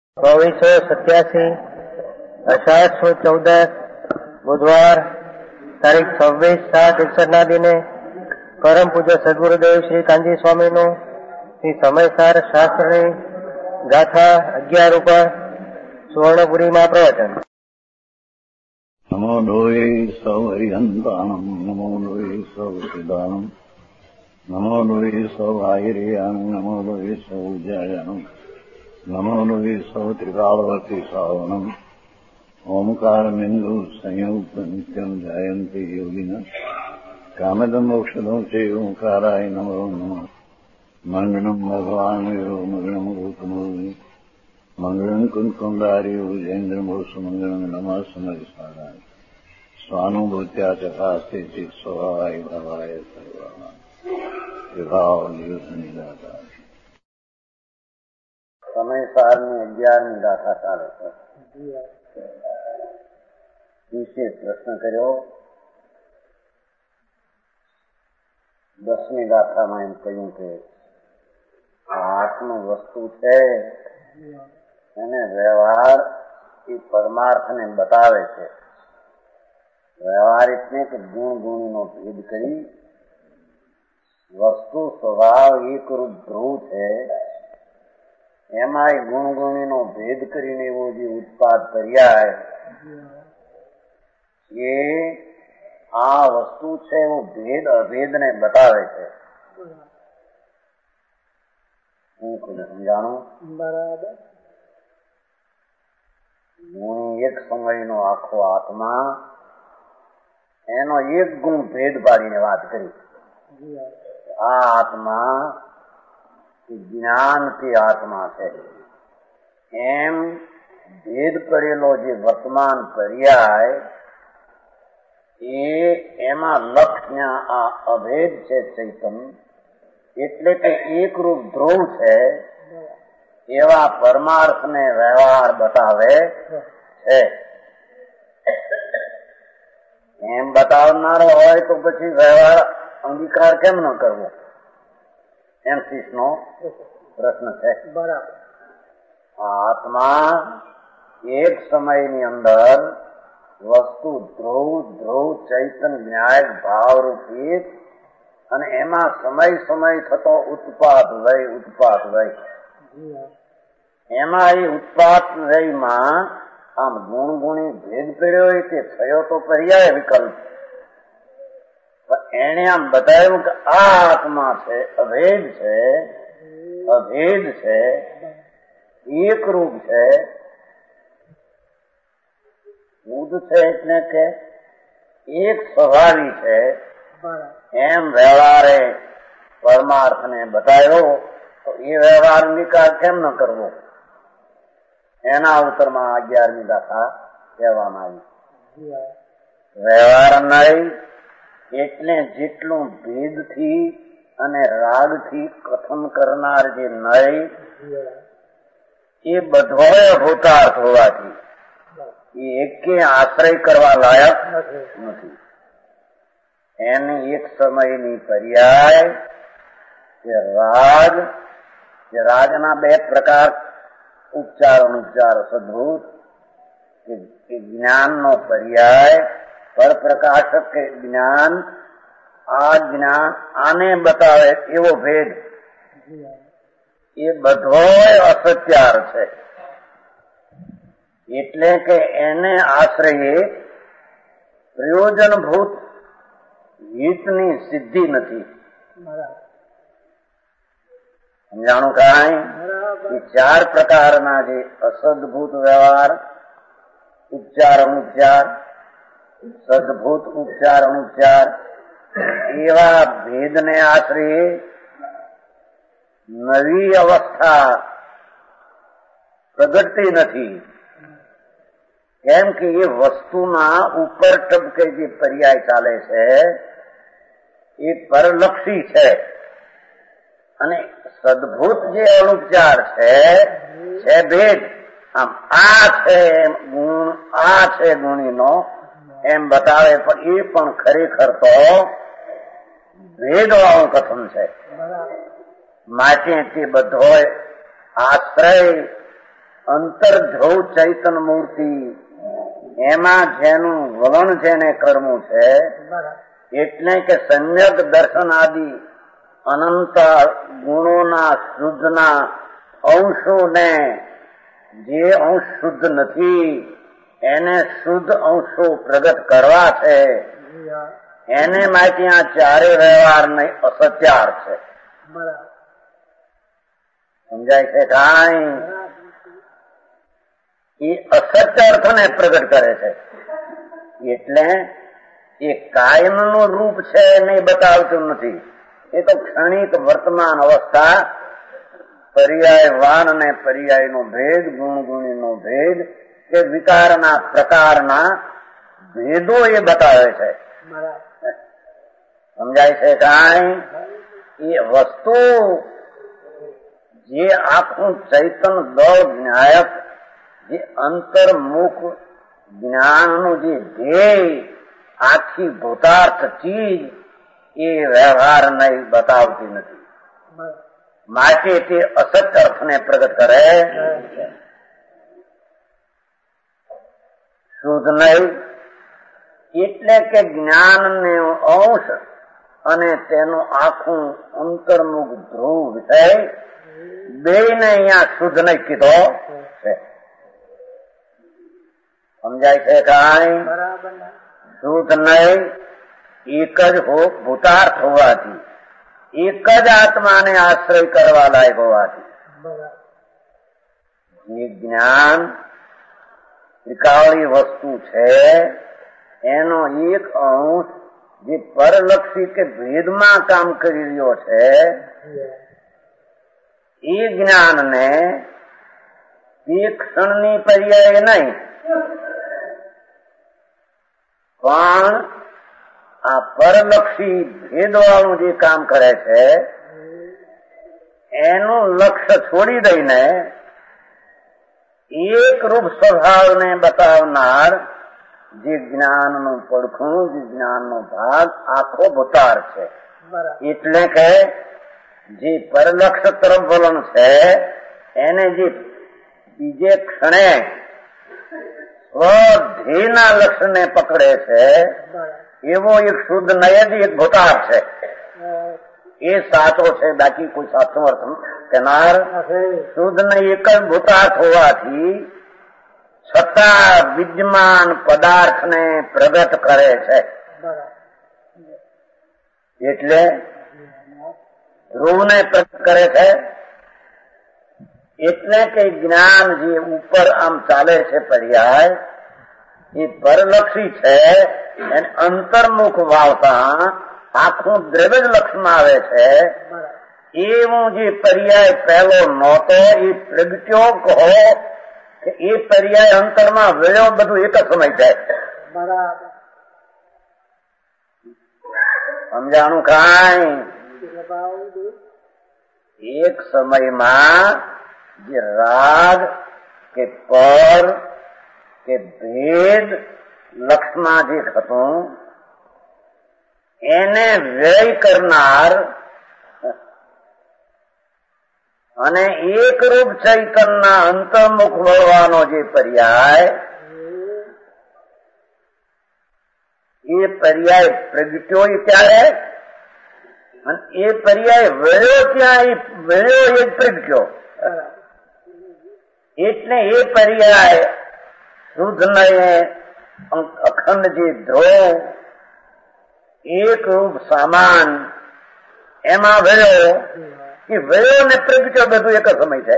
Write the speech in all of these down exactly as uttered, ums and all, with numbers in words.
ચોવીસો સત્યાસી અષાઢ સુદ ચૌદસ બુધવાર તારીખ છવ્વીસ સાત એકસઠ ના દિને પરમ પૂજ્ય સદગુરુદેવ શ્રી કાનજી સ્વામીનું શ્રી સમયસાર શાસ્ત્રની ગાથા અગિયાર ઉપર સુવર્ણપુરીમાં પ્રવચન. નમો લોહી સૌ હરિહંતાણમ નમો લોહી સૌ સિદાનમ નમો લોહી સૌ આહિર્યાણમ નમો લોહી સૌ જયનમ નમો લોહી સૌ ત્રિકાળવતી સાવનમ ઓમકાર બિંદુ સંયુક્ત નિત્યમ જયંતિ યોગિન કામદમ મોક્ષદમ છે ઓંકારાય નમો નમઃ. મંગળમ ભગવાન વીરો મંગળમ રૂપમોહિ મંગળમ કુંકુંડારી ઉજેન્દ્રમોષ મંગળમ નમઃ સમરિસારાય સ્વાનુભૂત્યા ચકાસ્તે સ્વભાવાય ભવાય સર્વા વિભાવ નિયુદ્ધની દાતા. સમયસારની અગિયારની ગાથા ચાલે છે. વિશેષ પ્રશ્ન કર્યો. દસમી ગાથામાં એમ કહ્યું કે આ આત્મ વસ્તુ છે એને વ્યવહાર એ પરમાર્થને બતાવે છે. વ્યવહાર એટલે કે ગુણ ગુણીનો ભેદ કરી વસ્તુ સ્વભાવ એકરૂપ ધ્રુવ છે એમાં ગુણ ગુણીનો ભેદ કરીને એવો જે ઉત્પાદ પર્યાય એ આ વસ્તુ છે એવું ભેદ અભેદને બતાવે છે. હું ખુદ સમજાણું બરાબર. ગુણી એક સમયનો આખો આત્મા એનો એક ગુણ ભેદ પાડીને વાત કરી. આ આત્મા જ્ઞાનથી આત્મા છે એમ ભેદ પડેલો જે વર્તમાન પર્યાય એ એમાં લક્ષ્ય આ અભેદ છે ચૈતન એટલે કે એકરૂપ ધ્રુવ છે એવા પરમાર્થને વ્યવહાર બતાવે છે. એમ બતાવનારો હોય તો પછી વ્યવહાર અંગીકાર કેમ ન કરવો એમ શીશનો પ્રશ્ન છે. બરાબર. આત્મા એક સમયની અંદર વસ્તુ ધ્રુવ ધ્રુવ ચૈતન ન્યાય ભાવરૂપી અને એમાં સમય સમય થતો ઉત્પાદ વય ઉત્પાદ વય એમાં એ ઉત્પાદ વયમાં આમ ગુણ ગુણી ભેદ પડ્યો હોય કે થયો તો પર્યાય વિકલ્પ એને આમ બતાવ્યું કે આ આત્મા છે અભેદ છે અભેદ છે એકરૂપ છે બુદ્ધ છે એટલે કે એક સ્વભાવી છે એમ વ્યવહારે પરમાર્થને બતાવ્યો તો એ વ્યવહાર નિકાલ કેમ ન કરવો એના ઉત્તરમાં અગિયારમી ગાથા કહેવામાં આવી. વ્યવહાર નહીં એટલે જેટલું ભેદથી અને રાગથી કથન કરનાર જે નય એ બધોય ભૂતાર્થ હોવાથી એ એકે આશ્રય કરવા લાયક નથી. એની એક સમયની પર્યાય કે રાગ જે રાગના બે પ્રકાર ઉપચાર અનુપચાર સદભૂત કે જ્ઞાનનો પર્યાય પર પ્રકાશક કે જ્ઞાન આ જ્ઞાન આને બતાવે એવો ભેદ એ બધોય અસત્યાર છે. એટલે કે એને આશ્રયે પ્રયોજનભૂત હિતની સિદ્ધિ નથી. સમજાણું કાંઈ એ ચાર પ્રકારના જે અસદભૂત વ્યવહાર ઉપચાર અનુપચાર સદભૂત ઉપચાર અનુપચાર એવા ભેદને આશ્રયે નવી અવસ્થા પ્રગટતી નથી. કેમ કે એ વસ્તુના ઉપર ટપકે જે પર્યાય ચાલે છે એ પરલક્ષી છે અને સદભૂત જે અનુપચાર છે છે ભેદ. આમ આ છે ગુણ આ છે ગુણીનો એમ બતાવે પણ એ પણ ખરેખર તો ભેદવાળું કથન છે. માટે તે બધો આશ્રય અંતર ધ્રુવ ચૈતન મૂર્તિ એમાં જેનું વલણ જેને કરવું છે એટલે કે સમ્યક દર્શન આદિ અનંત ગુણોના શુદ્ધના અંશોને જે અંશ શુદ્ધ નથી એને શુદ્ધ અંશો પ્રગટ કરવા છે. એને માટે આ ચારે વ્યવહાર નહીં અસત્યાર છે. સમજાય છે કાંઈ? એ અસત્ય અર્થને પ્રગટ કરે છે. એટલે એ કાયમનું રૂપ છે નહીં બતાવતું નથી. એ તો ક્ષણિક વર્તમાન અવસ્થા, પર્યાયવાન અને પર્યાયનો ભેદ, ગુણગુણીનો ભેદ કે વિકારના પ્રકારના ભેદો એ બતાવે છે. સમજાય છે કાંઈ? એ વસ્તુ જે આખું ચૈતન દળ જ્ઞાયક જે અંતર્મુખ જ્ઞાનનું જે ધ્યેય આખી ભૂતાર્થ ચીજ એ વ્યવહાર નહીં બતાવતી નથી. માટે તે અસત્ય અર્થને પ્રગટ કરે. શુદ્ધ નહીં એટલે કે જ્ઞાનને અંશ અને તેનું આખું અંતર્મુખ ધ્રુવ વિષય બે ને અહીંયા શુદ્ધ નહીં કીધો છે. સમજાય છે કાંઈ? શુદ્ધ નહીં એક જ ભૂતાર્થ હોવાથી, એક જ આત્માને આશ્રય કરવા લાયક હોવાથી જે જ્ઞાન ત્રિકાવળી વસ્તુ છે એનો એક અંશ જે પરલક્ષી કે ભેદમાં કામ કરી રહ્યો છે એ જ્ઞાનને એ ક્ષણની પર્યાય નહીં પણ આ પરલક્ષી ભેદવાળું જે કામ કરે છે એનું લક્ષ્ય છોડી દઈને એક રૂપ સ્વભાવને બતાવનાર જે જ્ઞાનનું પડખું, જે જ્ઞાનનો ભાગ આખો ભૂતાર છે. એટલે કે જે પરલક્ષ તરફ વલણ છે એને જે બીજે ક્ષણે સ્વધ્યેયના લક્ષ્યને પકડે છે એવો એક શુદ્ધ નય જ એક ભૂતાર છે. એ સાચો છે, બાકી કોઈ સાચું અર્થ કેનાર શુદ્ધ ને એક જ ભૂતાર્થ હોવાથી છતાં વિદ્યમાન પદાર્થને પ્રગટ કરે છે. એટલે ધ્રુવને પ્રગટ કરે છે. એટલે કે જ્ઞાન જે ઉપર આમ ચાલે છે પર્યાય એ પરલક્ષી છે એને અંતર્મુખ વાવતા આખું દ્રવ્ય જ લક્ષમાં આવે છે. એવું જે પર્યાય પહેલો નહોતો એ પ્રગટ્યો કહો કે એ પર્યાય અંતરમાં વેળો બધું એક જ સમય જાય. સમજાણું કાંઈ? એક સમયમાં જે રાગ કે પર કે ભેદ લક્ષમાં જે હતું એને વ્યય કરનાર અને એકરૂપ ચૈતનના અંતર્મુખ વળવાનો જે પર્યાય એ પર્યાય પ્રગટ્યો ત્યારે અને એ પર્યાય વળ્યો ત્યાં એ વળ્યો એ જ પ્રગટ્યો. એટલે એ પર્યાય શુદ્ધ ને અખંડ જે ધ્રુવ એક રૂપ સામાન એમાં વળ્યો એ વળ્યો ને પ્રગટ્યો બધું એક જ સમય છે.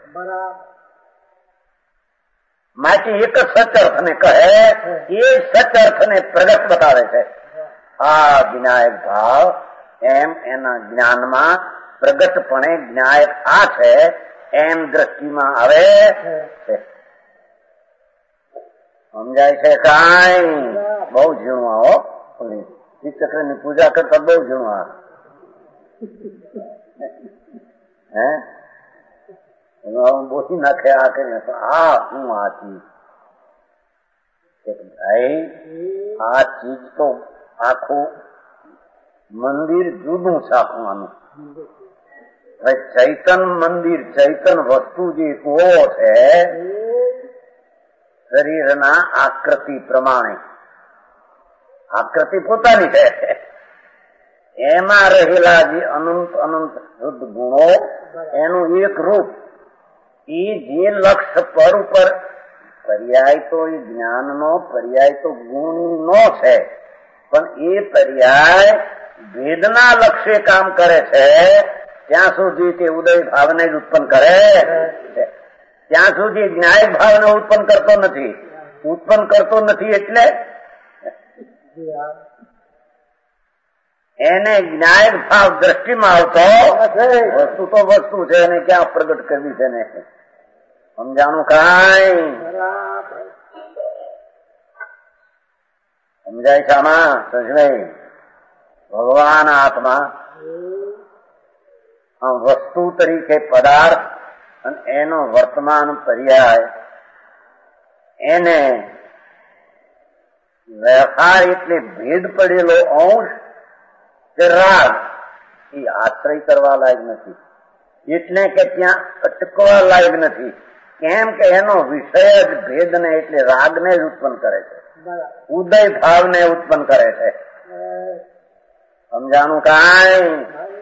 માટે એક જ સચઅર્થને કહે એ સચઅર્થને પ્રગટ બતાવે છે. આ જ્ઞાયક ભાવ એમ એના જ્ઞાનમાં પ્રગટપણે જ્ઞાયક આ છે એમ દ્રષ્ટિમાં આવે છે. સમજાય છે કાંઈ? બહુ ઝીણું આવો ચક્ર ની પૂજા કરતા બહુ ઝીણું આવે હે બોલી નાખે આ કરીને આ શું આ ચીજ ભાઈ આ ચીજ તો આખું મંદિર જુદું છે આખું આનું ચૈતન મંદિર, ચૈતન વસ્તુ જે કુવો છે શરીરના આકૃતિ પ્રમાણે, આકૃતિ પોતાની છે, એમાં રહેલા જે અનંત અનંત શુદ્ધ ગુણો એનું એક રૂપ, એ જે લક્ષ્ય પર ઉપર પર્યાય તો એ જ્ઞાનનો પર્યાય તો ગુણનો છે, પણ એ પર્યાય ભેદના લક્ષ્ય કામ કરે છે ત્યાં સુધી તે ઉદય ભાવને જ ઉત્પન્ન કરે છે, ત્યાં સુધી જ્ઞાય ભાવને ઉત્પન્ન કરતો નથી. ઉત્પન્ન કરતો નથી એટલે એને જ્ઞાય ભાવ દ્રષ્ટિમાં આવતો વસ્તુ તો વસ્તુ છે, એને ક્યાં પ્રગટ કરવી છે ને સમજાણું કાંઈ સમજાય છે આમાં? સમજાય ભગવાન આત્મા વસ્તુ તરીકે પદાર્થ અને એનો વર્તમાન પર્યાય, એને વ્યવહાર એટલે ભેદ પડેલો અંશ કે રાગ એ આશ્રય કરવા લાયક નથી, એટલે કે ત્યાં અટકવા લાયક નથી. કેમ કે એનો વિષય જ ભેદને એટલે રાગને જ ઉત્પન્ન કરે છે, ઉદય ભાવને ઉત્પન્ન કરે છે. સમજાણું કાંઈ?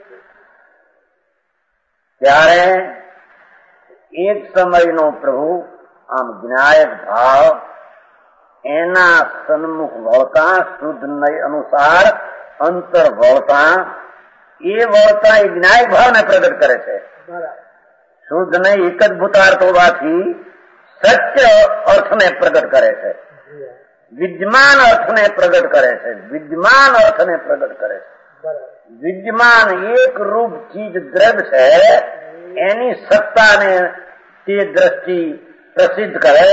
ત્યારે એક સમયનો પ્રભુ આમ જ્ઞાયક ભાવ એના સન્મુખ વળતા શુદ્ધ નય અનુસાર અંતર વળતા, એ વળતા એ જ્ઞાયક ભાવને પ્રગટ કરે છે. શુદ્ધ નય એક જ ભૂતાર્થ હોવાથી સત્ય અર્થને પ્રગટ કરે છે, વિદ્યમાન અર્થને પ્રગટ કરે છે, વિદ્યમાન અર્થને પ્રગટ કરે છે. વિદ્યમાન એક રૂપ ચીજ દ્રવ્ય છે, એની સત્તાને તે દ્રષ્ટિ પ્રસિદ્ધ કરે.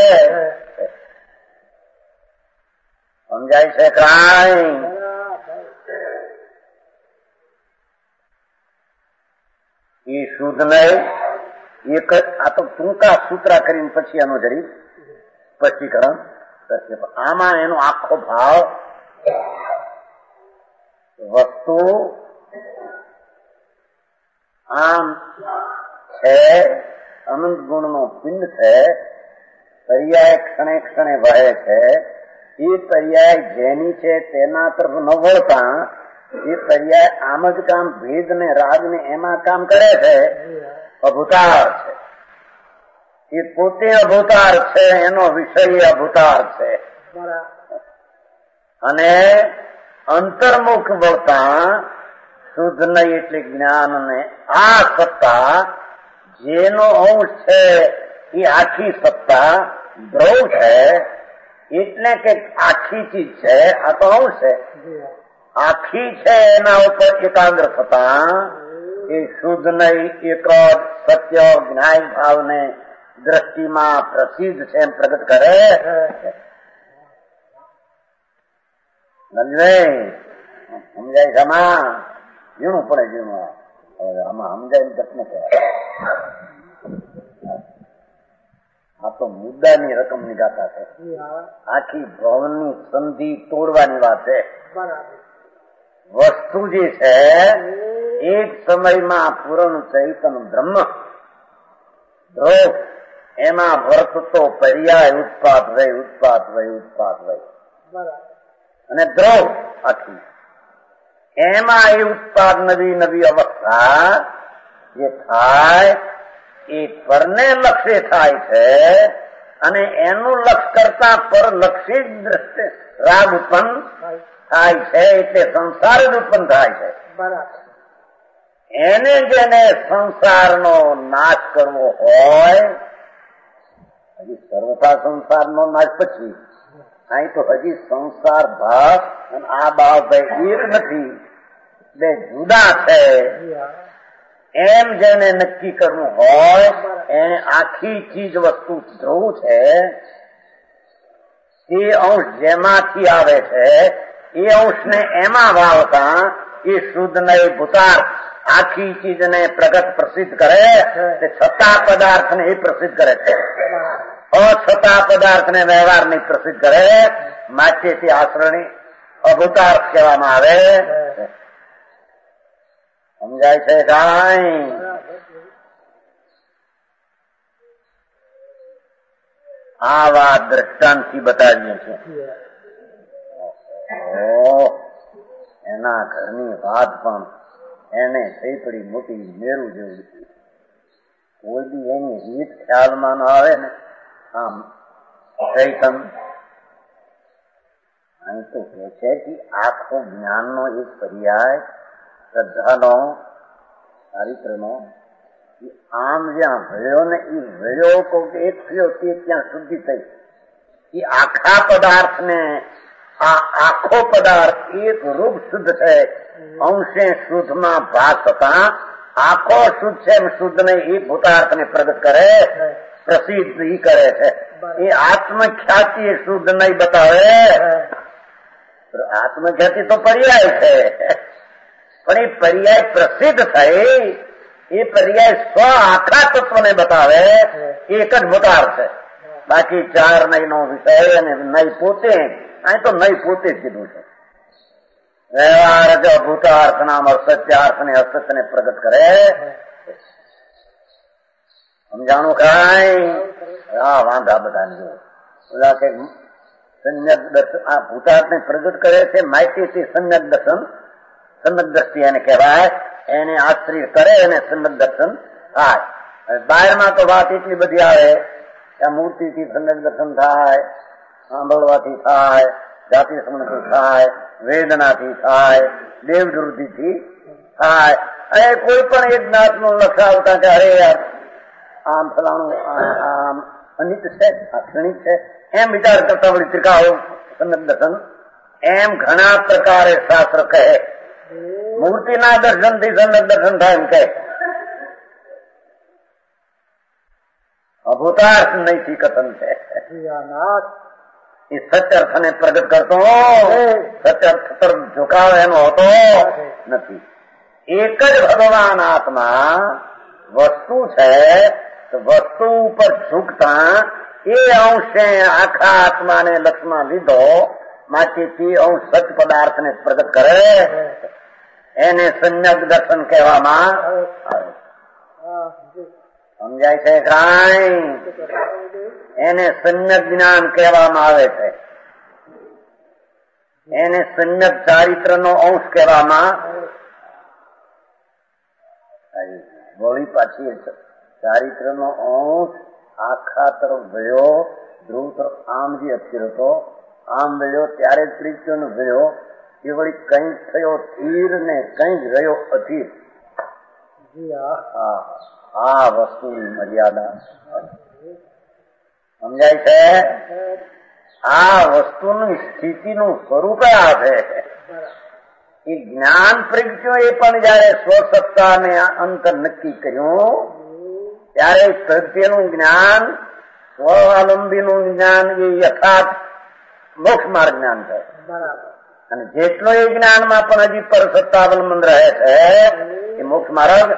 સમજાય છે કાંઈ? એ શુદ્ધ નહીં એક જ, આ તો ટૂંકા સૂત્રા કરીને પછી એનું જરી સ્પષ્ટીકરણ કરશે. આમાં એનો આખો ભાવ વસ્તુ આમ છે, અનંત ગુણનો પિંડ છે, પર્યાય ક્ષણે ક્ષણે વહે છે. એ પર્યાય જેની છે તેના તરફ ન વળતા એ પર્યાય આમ જ કામ ભેદ ને રાગ ને એમાં કામ કરે છે. અભૂતાર છે, એ પોતે અભૂતાર છે, એનો વિષય અભૂતાર છે. અને અંતર્મુખ વળતા શુદ્ધ નહીં એટલે જ્ઞાન ને આ સત્તા જેનો અંશ છે એ આખી સત્તા દ્રવ છે, એટલે કે આખી ચીજ છે, આ તો અંશ છે, આખી છે એના ઉપર એકાગ્ર થતા એ શુદ્ધ નહીં એક સત્ય જ્ઞાન ભાવને દ્રષ્ટિમાં પ્રસિદ્ધ છે એમ પ્રગટ કરે. સમજાય છે આમાં? ઝીણું પડે ઝીણું, આમાં સમજાય જતને કહેવાય. આ તો મુદ્દાની રકમની ગાથા છે, આખી ભવનની સંધિ તોડવાની વાત છે. વસ્તુ જે છે એક સમયમાં પૂર્ણ ચૈતન બ્રહ્મ ધ્રુવ, એમાં વર્તતો પર્યાય ઉત્પાદ વય ઉત્પાદ વય ઉત્પાદ વય અને દ્રવ આખી, એમાં એ ઉત્પાદ નવી નવી અવસ્થા જે થાય એ પરને લક્ષ્ય થાય છે, અને એનું લક્ષ્ય કરતા પર લક્ષી જ દ્રષ્ટિ રાગ ઉત્પન્ન થાય છે, એટલે સંસાર જ ઉત્પન્ન થાય છે. એને જેને સંસારનો નાશ કરવો હોય, હજી સર્વથા સંસારનો નાશ પછી, અહીં તો હજી સંસાર ભાવ અને આ ભાવ ભાઈ એક નથી, બે જુદા છે. એમ જેને નક્કી કરવું હોય એને આખી ચીજ વસ્તુ જોવું છે, તે અંશ જેમાંથી આવે છે એ અંશને એમાં વાવતા એ શુદ્ધ ને ભૂતાર આખી ચીજને પ્રગટ પ્રસિદ્ધ કરે, તે છતાં પદાર્થને એ પ્રસિદ્ધ કરે છે, અછતાં પદાર્થને વ્યવહારની પ્રસિદ્ધ કરે. માટે તે આશ્રણી અભૂતાર કહેવામાં આવે. સમજાય છે કાંઈ? આ વાત દ્રષ્ટાંતથી બતાવીએ છીએ. એના ઘરની વાત પણ એને થઈ પડી મોટી મેરું જેવું. કોઈ બી એની રીત ખ્યાલમાં ન આવે ને આમ ચૈતન અહીં તો કે છે કે આખો જ્ઞાનનો એક પર્યાય શ્રદ્ધાનો ચારિત્રનો આમ જ્યાં ભયો ને એ ભયો કહું કે એક થયો તે ત્યાં શુદ્ધિ થઈ. એ આખા પદાર્થને આ આખો પદાર્થ એક રૂપ શુદ્ધ છે, અંશે શુદ્ધમાં ભાગ થતા આખો શુદ્ધ છે એમ શુદ્ધ ને એ ભૂતાર્થને પ્રગટ કરે, પ્રસિદ્ધ ઈ કરે છે. એ આત્મખ્યાતિ એ શુદ્ધ નહીં બતાવે. આત્મખ્યાતિ તો પર્યાય છે, પણ એ પર્યાય પ્રસિદ્ધ થઈ એ પર્યાય સ્વ આખા તત્વને બતાવે એ એક જ ભૂતાર્થ છે. બાકી ચાર નહીં નો વિષય અને નહીં પોતે, અહીં તો નહીં પોતે જ કીધું છે. વ્યવહાર જ ભૂતાર્થ નામ અસત્યાર્થ ને અસત્યને પ્રગટ કરે. સમજાણું કાંઈ? હા વાંધા બધાને જો બધા કે સંયક દર્શન આ ભૂતાર્થને પ્રગટ કરે છે. માહિતીથી સંયક દર્શન, સંયક દ્રષ્ટિ એને કહેવાય. એને આશ્રિત કરે અને સંયક દર્શન થાય. બહારમાં તો વાત એટલી બધી આવે કે મૂર્તિથી સંયક દર્શન થાય, સાંભળવાથી થાય, જાતિ સમજથી થાય, વેદનાથી થાય, દેવદૃષ્ટિથી થાય. અને કોઈ પણ એક નાથનું લખાવતા કે અરે યાર આમ ફલાણું આમ અનિત છે, આ ક્ષણિક છે એમ વિચાર કરતા વળી ત્રિકાઓ સંયક દર્શન એમ ઘણા પ્રકારે શાસ્ત્ર કહે. મૂર્તિના દર્શનથી સંયક દર્શન થાય એમ કહે. અભૂતાર્થ નૈથી કથન છે. એ સત્યર્થને પ્રગટ કરતો સત્યર્થ તરફ ઝુકાવ એનો હોતો નથી. એક જ ભગવાન આત્મા વસ્તુ છે, તો વસ્તુ ઉપર ઝૂકતા એ અંશે આખા આત્માને લક્ષમાં લીધો માટેથી અંશ સત પદાર્થને પ્રગટ કરે. એને સંયક દર્શન કહેવામાં આવે. સમજાય છે કાંઈ? એને સંયક જ્ઞાન કહેવામાં આવે છે. એને સંયક ચારિત્રનો અંશ કહેવામાં વળી પાછી ચારિત્રનો અંશ આખા તરફ ગયો, ધ્રુવ તરફ આમ જે અસ્થિર હતો આમ ગયો ત્યારે જ પ્રીત્યોનો ગયો. એ વળી કંઈક થયો ધીર ને કંઈક રહ્યો અધીર. આ વસ્તુની મર્યાદા સમજાય છે? આ વસ્તુની સ્થિતિનું સ્વરૂપ આ છે. એ જ્ઞાન પ્રગટ્યો એ પણ જયારે સ્વસત્તાને અંતર નક્કી કર્યું ત્યારે પ્રત્યેનું જ્ઞાન, સ્વાવલંબીનું જ્ઞાન એ યથાર્થ મોક્ષ માર્ગ જ્ઞાન છે. અને જેટલો એ જ્ઞાનમાં પણ હજી પર સત્તાવલંબન રહે છે એ મોક્ષ માર્ગ.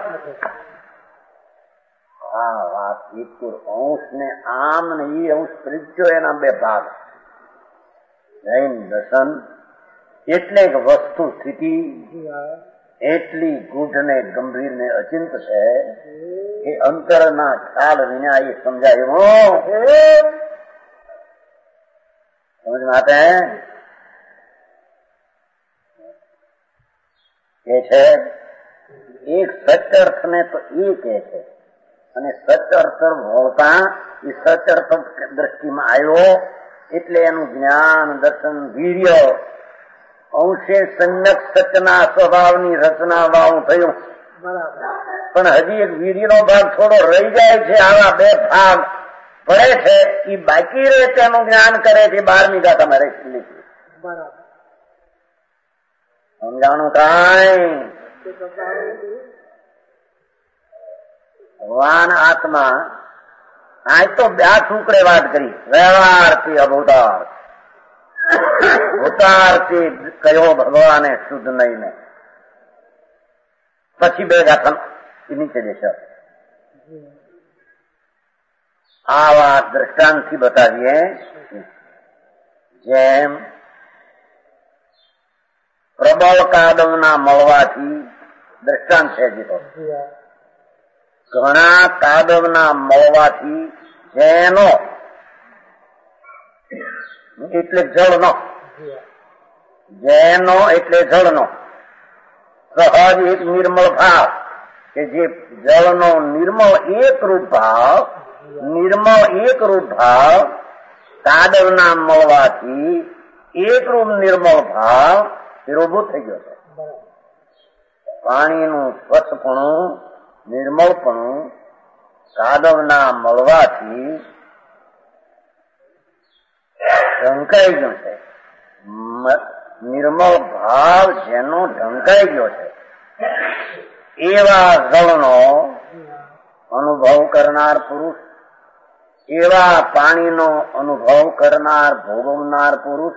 આ વાત એક અંશ ને આમ ને એ અંશ પ્રગટ્યો એના બે ભાગ. જૈન દર્શન એટલે એક વસ્તુ સ્થિતિ એટલી ગૂઢ ને ગંભીર ને અચિંત છે કે અંતરના ખ્યાલ વિના એ સમજાયું. સમજ માટે એ છે એક સત્ય અર્થ ને તો એ કે છે, અને સત્ય અર્થ હોતા એ સત્ય અર્થ દ્રષ્ટિમાં આવ્યો એટલે એનું જ્ઞાન દર્શન વીર્ય અંશે સંયક સત્યના સ્વભાવની રચના વાળું થયું. પણ હજી એક વીર્યનો ભાગ થોડો રહી જાય છે. આવા બે ભાગ પડે છે એ બાકી રહે તેનું જ્ઞાન કરે છે. બારમી ગાથામાં રહી લીધી. સમજાણું કાંઈ? ભગવાન આત્મા આ તો બે ટુકડે વાત કરી. વ્યવહારથી અભૂતાર્થ. ભૂતાર્થી કયો ભગવાને શુદ્ધ નહીં ને પછી બે ગાથા નીચે દેશો. આ વાત દ્રષ્ટાંતથી બતાવીએ. જેમ પ્રબળ કાદવના મળવાથી દ્રષ્ટાંત છે જીતો ઘણા કાદવના મળવાથી જેનો એટલે જળનો, જેનો એટલે જળનો સહજ એક નિર્મળ ભાવ, કે જે જળનો નિર્મળ એક રૂપ ભાવ, નિર્મળ એક રૂપ ભાવ કાદવના મળવાથી એક રૂપ નિર્મળ ભાવ વિરોભૂત થઈ ગયો છે. પાણીનું સ્વચ્છપણું, નિર્મળપણું કાદવના મળવાથી ઢંકાઈ ગયું છે. નિર્મળ ભાવ જેનો ઢંકાઈ ગયો છે એવા જળનો અનુભવ કરનાર પુરુષ, એવા પાણીનો અનુભવ કરનાર, ભોગવનાર પુરુષ,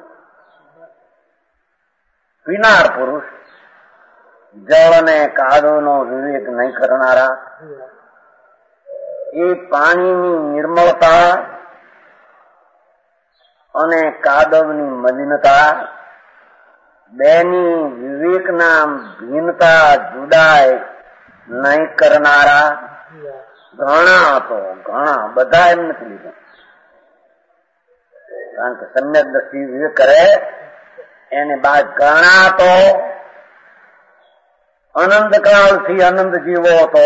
પીનાર પુરુષ, જળ અને કાદવનો વિવેક નહીં કરનારા, એ પાણીની નિર્મળતા અને કાદવની મલિનતા બેની વિવેકના ભિન્નતા જુદાય નહીં કરનારા ઘણા, તો ઘણા બધા એમ નથી લીધા. કારણ કે સમ્યક દ્રષ્ટિ વિવેક કરે એને બાદ ઘણા તો અનંત કાળથી અનંત જીવો તો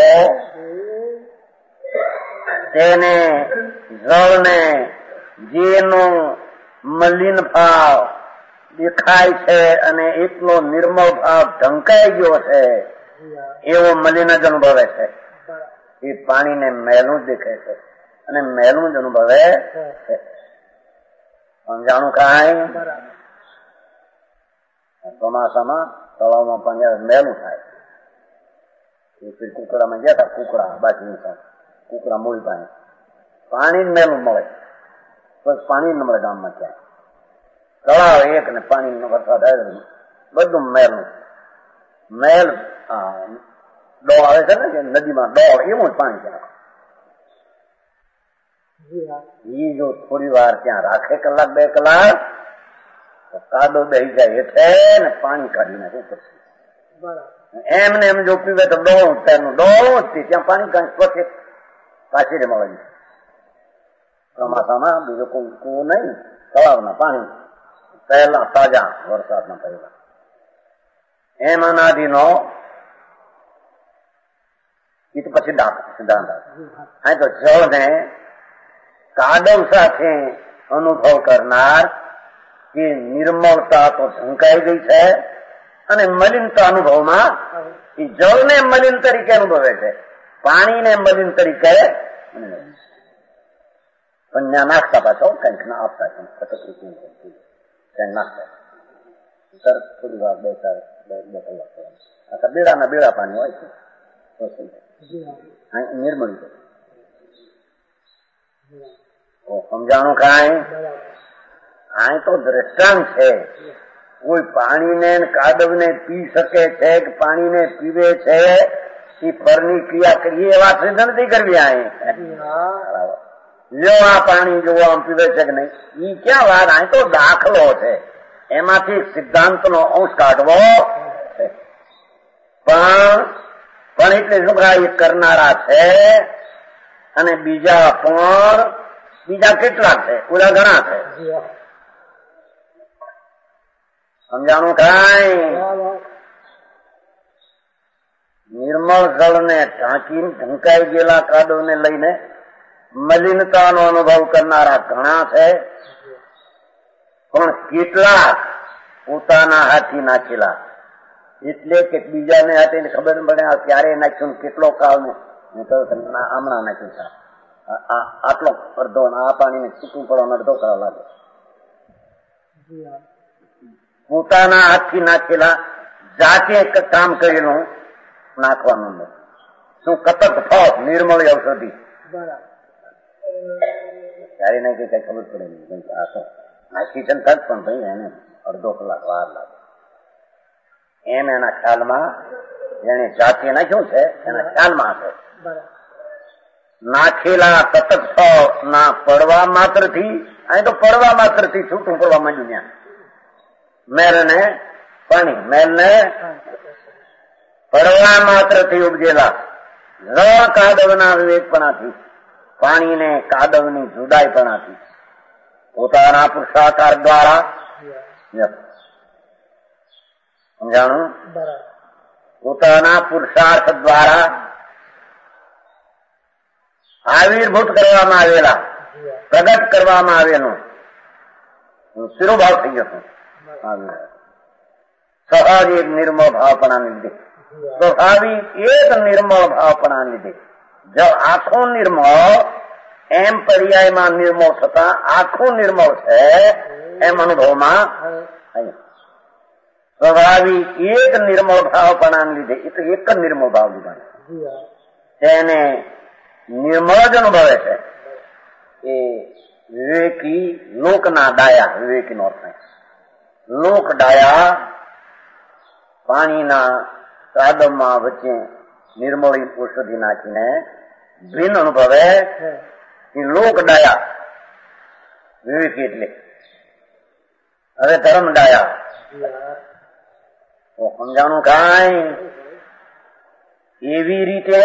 તેને જળને જેનો મલિન ભાવ દેખાય છે અને એટલો નિર્મળ ભાવ ઢંકાઈ ગયો છે એવો મલિન જ અનુભવે છે. એ પાણીને મેલું જ દેખાય છે અને મેલું જ અનુભવે છે. સમજાણું કાંઈ? ચોમાસામાં તળાવમાં પાણી મેલું થાય. કુકડામાં ગયા હતા, કુકડા બાજુ કુકડા મૂળ પાણી પાણી મેલું મળે, બસ પાણી ન મળે ગામમાં ક્યાંય. તળાવ એક ને પાણી વરસાદ આવે બધું મેલું. મેલ ડો આવે છે ને કે નદીમાં ડો, એવું જ પાણી ત્યાં. એ જો થોડી વાર ત્યાં રાખે કલાક બે કલાક તો કાદો દહી જાય એટલે ને પાણી કાઢી નાખે પછી. એમને એમ જો પીવે તો ડો તેનું ડો જ ત્યાં પાણી કાંઈ સ્વચ્છ પાછી રે મળે. ચોમાસામાં બીજો કોઈ કુવો નહીં, તળાવના પાણી પહેલા તાજા વરસાદના પહેલા. એમ અનાદિનો એ તો પછી સિદ્ધાંત અહીં તો જળને કાદવ સાથે અનુભવ કરનાર એ નિર્મળતા તો ઢંકાઈ ગઈ છે અને મલિનતા અનુભવમાં એ જળને મલિન તરીકે અનુભવે છે, પાણીને મલિન તરીકે સંજ્ઞા નાખતા પાછો કંઈક ના આપતા કંઈક નાખતા સર થોડી વાર બે ચાર બે કલાક આખા બેડાના બેડા પાણી હોય છે નિર્મળી છે. સમજાણું કાંઈ? આ તો દ્રષ્ટાંત છે. કોઈ પાણીને કાદવને પી શકે છે કે પાણીને પીવે છે એ પરની ક્રિયા કરીએ એ વાત સિદ્ધ નથી કરવી. આ લ્યો આ પાણી જોવો આમ પીવે છે કે નહીં, એ ક્યાં વાત? આ તો દાખલો છે, એમાંથી સિદ્ધાંતનો અંશ કાઢવો છે. પણ પણ એટલે શું એ કરનારા છે અને બીજા પણ બીજા કેટલાક છે, પૂરા ઘણા છે. સમજાણું કાંઈ? નિર્મળ જળને ઢાંકીને ઢંકાઈ ગયેલા કાદવને લઈને મલિનતાનો અનુભવ કરનારા ઘણા છે, પણ કેટલાક પોતાના હાથી નાખેલા, એટલે કે બીજાને હાથે ખબર પડે આ ક્યારે નાખ્યું, કેટલો કાળ ને હમણાં નાખ્યું છે, આટલો અડધો આ પાણીને છૂટું પડવાનો અડધો કરવા લાગે. પોતાના હાથથી નાખેલા જાતે કામ કરેલું નાખવાનું શું કતક ફળ નિર્મળ ઔષધિ ત્યારે નહીં કે કઈ ખબર પડે નહીં. આ તો નાખી છે થત પણ ભાઈ એને અડધો કલાક વાર લાગે. એમ એના ખ્યાલમાં જેને જાતે નાખ્યું છે એના ખ્યાલમાં છે નાખેલા કતક ફળ ના પડવા માત્ર થી, અહીં તો પડવા માત્ર થી છૂટું પડવા માંડ્યું. ત્યાં મેલ ને પાણી, મેલ ને પડવા માત્ર થી ઉપજેલા જળ કાદવના વિવેકપણાથી, પાણીને કાદવની જુદાઈપણાથી પોતાના પુરુષાકાર દ્વારા સમજાણું, પોતાના પુરુષાર્થ દ્વારા આવિર્ભૂત કરવામાં આવેલા, પ્રગટ કરવામાં આવેલું શિરોભાવ થઈ ગયો. સહજ એક નિર્મળ ભાવપણાને લીધે, સ્વાભાવિક એક નિર્મળ ભાવપણાને લીધે જો આખું નિર્મળ એમ પર્યાયમાં નિર્મળ થતા આખું નિર્મળ છે એમ અનુભવમાં સ્વાભાવિક એક નિર્મળ ભાવપણાને લીધે એ તો એક જ નિર્મળ ભાવ લીધા તેને નિર્મળ જ અનુભવે છે. એ વિવેકી લોકના ડાયા, વિવેકીનો અર્થ લોક ડાયા પાણીના ત્રાદમમાં વચ્ચે નિર્મળી ઔષધિ નાખીને ભીન અનુભવે એ લોક ડાયા વિવેકી. એટલે હવે ધર્મ ડાયા તો સમજાણું કાંઈ એવી રીતે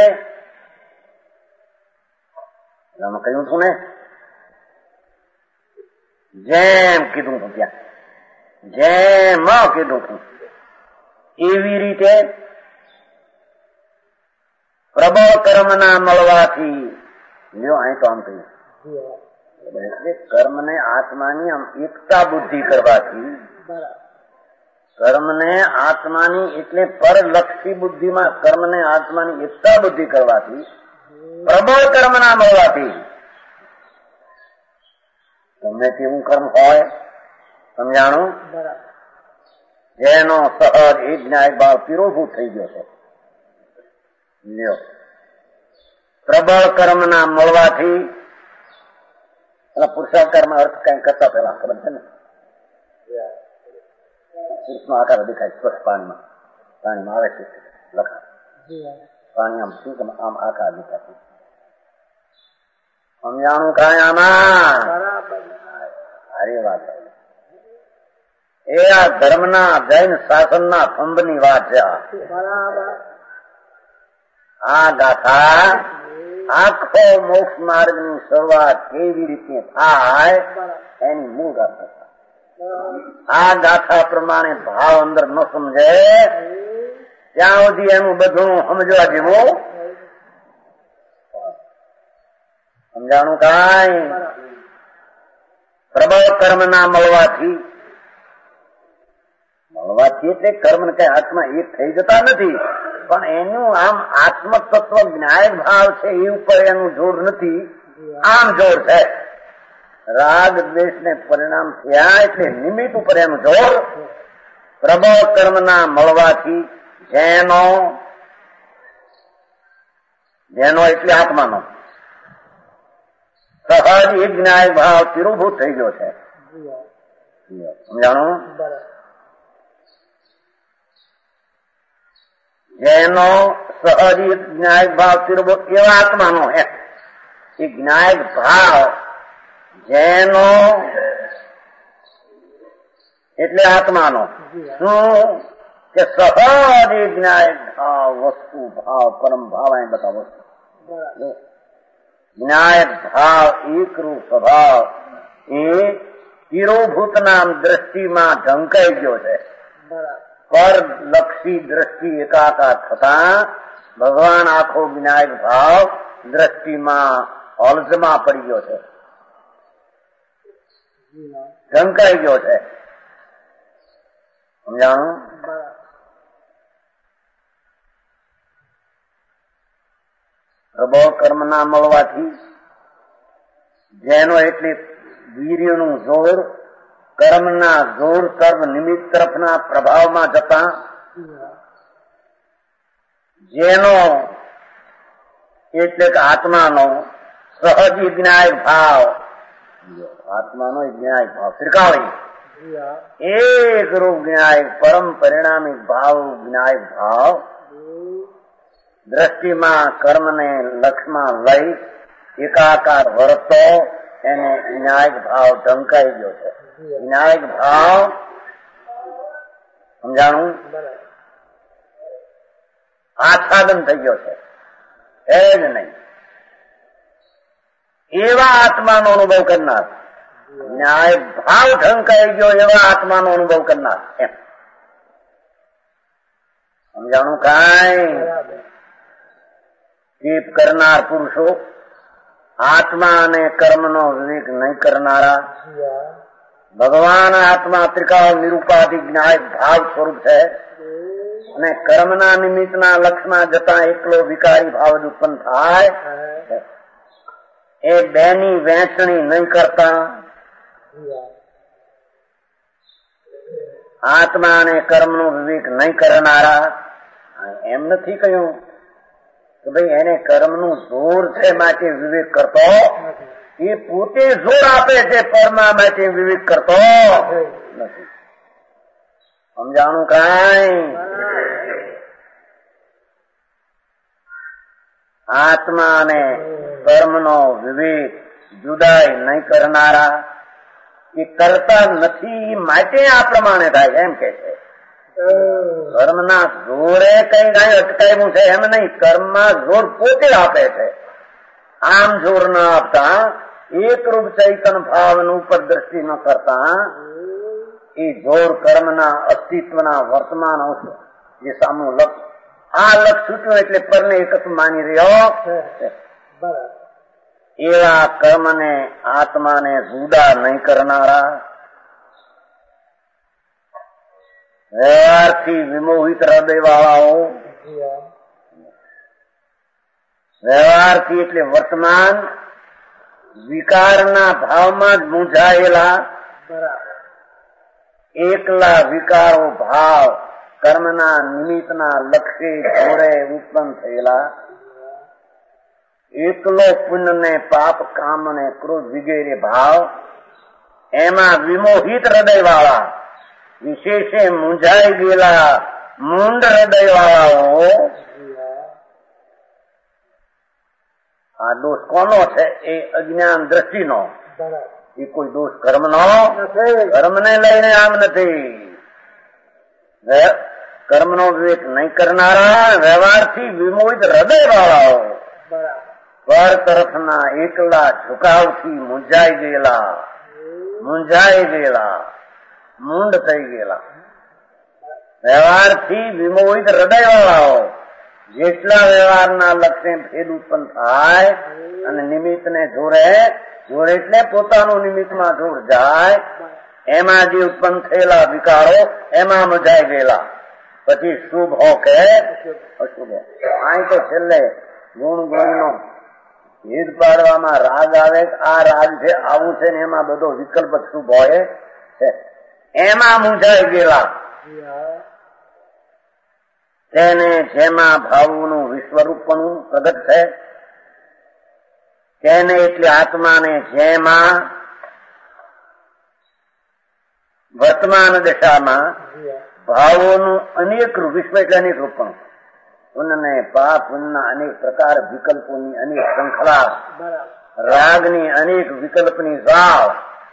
કહ્યું છું ને, જેમ કીધું છું ત્યાં, જેમ કીધું છું એવી રીતે પ્રબળ કર્મના મળવાથી લ્યો અહીં તો આમ કહ્યું એટલે કર્મને આત્માની આમ એકતા બુદ્ધિ કરવાથી, કર્મને આત્માની એટલે પરલક્ષી બુદ્ધિમાં કર્મને આત્માની એકતા બુદ્ધિ કરવાથી, પ્રબળ કર્મના મળવાથી ગમે તેવું કર્મ હોય સમજાણું, જેનો સહજ એ જ્ઞાય ભાવ તિરોભૂત થઈ ગયો છે. લ્યો પ્રબળ કર્મના મળવાથી પુરુષાકારમાં અર્થ કઈ કરતા પેલા ખબર છે ને, પુરુષનો આકાર દેખાય સ્પષ્ટ પાણીમાં, પાણીમાં આવે છે લખા પાણી આમ શું આમ આકાર દેખાય. સમજાણું કાંઈ આમાં? અરે વાત એ આ ધર્મના જૈન શાસનના ખંભની વાત છે. આ ગાથા આખો મોક્ષ માર્ગની શરૂઆત કેવી રીતે થાય એની મૂળ ગાથા. આ ગાથા પ્રમાણે ભાવ અંદર ન સમજે ત્યાં સુધી એનું બધું સમજવા જેવું સમજાણું કાંઈ. પ્રબળ કર્મના મળવાથી, મળવાથી એટલે કર્મ ને કઈ હાથમાં એક થઈ જતા નથી, પણ એનું આમ આત્મ તત્વ જ્ઞાયક ભાવ છે એ ઉપર એનું જોર નથી, આમ જોર છે. રાગ દ્વેષ ને પરિણામ થયા એટલે નિમિત્ત ઉપર એનું જોર. પ્રબળ કર્મના મળવાથી જેનો, જેનો એટલે આત્માનો સહજ એક જ્ઞાય ભાવ તિરોભૂત થઈ ગયો છે. સમજાણું? જેનો સહજ એક જ્ઞાયક ભાવ તિરોભૂત એવા આત્માનો હે એ જ્ઞાયક ભાવ જેનો એટલે આત્માનો શું કે સહજ એક જ્ઞાયક ભાવ વસ્તુ ભાવ પરમ ભાવ અહીં બતાવો. જ્ઞાયક ભાવ એકરૂપ સ્વભાવ એ તિરોભૂત નામ દ્રષ્ટિમાં ઢંકાઈ ગયો છે. પરલક્ષી દ્રષ્ટિ એકાકાર થતા ભગવાન આખો જ્ઞાયક ભાવ દ્રષ્ટિમાં હોલ્ઝમાં પડી ગયો છે, ઢંકાઈ ગયો છે. સમજાણું? પ્રબળ કર્મના મળવાથી જેનો એટલે વીર્યનું જોર કર્મના જોર સર્વ નિમિત્ત તરફના પ્રભાવમાં જતા જેનો એટલે કે આત્માનો સહજ જ્ઞાય ભાવ, આત્માનો જ્ઞાય ભાવ ત્રિકાળી એક રૂપ જ્ઞાય પરમ પરિણામી ભાવ જ્ઞાય ભાવ દ્રષ્ટિમાં કર્મને લક્ષમાં લઈ એકાકાર વર્તો એને જ્ઞાયક ભાવ ઢંકાઈ ગયો છે. જ્ઞાયક ભાવ સમજાણું? આચ્છાદન થઈ ગયો છે એ જ નહીં. એવા આત્માનો અનુભવ કરનાર ન્યાય ભાવ ઢંકાઈ ગયો એવા આત્માનો અનુભવ કરનાર એમ સમજાણું. કાંઈ જીપ કરનાર પુરુષો આત્મા અને કર્મનો વિવેક નહીં કરનારા. ભગવાન આત્મા ત્રિકાળ નિરૂપાધિક ન્યાય ભાવ સ્વરૂપ છે અને કર્મના નિમિત્તના લક્ષમાં જતા એકલો વિકારી ભાવ જ ઉત્પન્ન થાય. એ બેની વહેંચણી નહીં કરતા આત્મા અને કર્મનો વિવેક નહીં કરનારા. એમ નથી કહ્યું કે ભાઈ એને કર્મનું જોર છે માટે વિવેક કરતો, એ પોતે જોર આપે છે પરમા માટે વિવેક કરતો નથી. સમજાણું કાંઈ? આત્મા અને કર્મનો વિવેક જુદાઈ નહીં કરનારા એ કરતા નથી માટે આ પ્રમાણે થાય એમ કે છે. કર્મના જોરે કઈ કઈ અટકાવ્યું છે એમ નહીં, કર્મમાં જોર પોતે આપે છે. આમ જોર ન આપતા એકરૂપ ચૈતન ભાવનું ઉપર દ્રષ્ટિ ન કરતા એ જોર કર્મના અસ્તિત્વના વર્તમાન અંશ જે સામનું લક્ષ, આ લક્ષ છૂટ્યું એટલે પરને એક માની રહ્યો એવા કર્મને આત્માને જુદા નહીં કરનારા, વ્યવહારથી વિમોહિત હૃદય વાળાઓ. વ્યવહારથી એટલે વર્તમાન વિકારના ભાવમાં જ મૂંઝાયેલા, એકલા વિકારો ભાવ કર્મના નિમિત્તના લક્ષ્ય જોડે ઉત્પન્ન થયેલા, એકલો પુણ્ય ને પાપ કામ ને ક્રોધ વગેરે ભાવ એમાં વિમોહિત હૃદય વાળા, વિશેષે મૂંઝાઈ ગયેલા મૂંડ હૃદય વાળાઓ. આ દોષ કોનો છે? એ અજ્ઞાન દ્રષ્ટિનો. એ કોઈ દોષ કર્મનો કર્મને લઈને આમ નથી. કર્મનો વિવેક નહીં કરનારા વ્યવહારથી વિમોહિત હૃદય વાળાઓ, પર તરફના એકલા ઝુકાવથી મૂંઝાઈ ગયેલા, મૂંઝાઈ ગયેલા મૂંડ થઈ ગયેલા, વ્યવહારથી વિમોહિત હૃદય વાળાઓ. જેટલા વ્યવહારના લક્ષ્ય ભેદ ઉત્પન્ન થાય અને નિમિત્તને જોડે જોડે એટલે પોતાનું નિમિત્તમાં જોડ જાય, એમાં જે ઉત્પન્ન થયેલા વિકારો એમાં મૂંઝાઈ ગયેલા. પછી શુભ હો કે અશુભ હો. અહીં તો છેલ્લે ગુણ ગુણનો ભેદ પાડવામાં રાગ આવે, આ રાગ છે આવું છે ને એમાં બધો વિકલ્પ શુભ હોય છે, એમાં મૂંઝાઈ ગયેલા. તેને જેમાં ભાવનું વિશ્વરૂપનું પ્રગટ છે, તેને એટલે આત્માને જેમાં વર્તમાન દશામાં ભાવોનું અનેક રૂપ, વિશ્વ એટલે અનેક રૂપનું, પુણ્યને પાપ પુણ્યના અનેક પ્રકાર, વિકલ્પોની અનેક શૃંખલા, રાગની અનેક વિકલ્પની જાળ,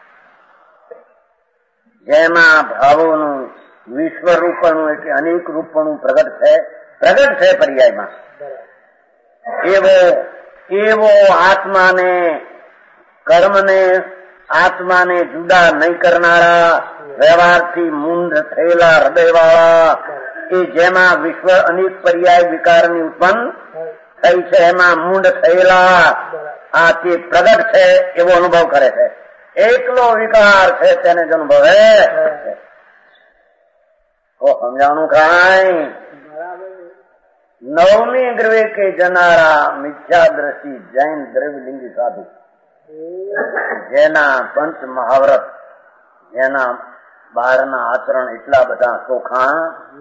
જેમાં ભાવોનું વિશ્વરૂપનું એટલે અનેક રૂપનું પ્રગટ છે, પ્રગટ છે પર્યાયમાં. એવો એવો આત્માને કર્મને આત્માને જુદા નહીં કરનારા વ્યવહારથી મૂંડ થયેલા હૃદયવાળા, એ જેમાં વિશ્વ અનેક પર્યાય વિકારની ઉત્પન્ન થઈ છે એમાં મૂંડ થયેલા આ તે પ્રગટ છે એવો અનુભવ કરે છે. એકલો વિકાર છે તેને જ અનુભવે. તો સમજાણું કાંઈ? નવમી ગ્રવે કે જનારા મિથ્યા દ્રષ્ટિ જૈન દ્રવ્યલિંગી સાધુ, જેના પંચ મહાવ્રત, જેના બહારના આચરણ એટલા બધા ચોખા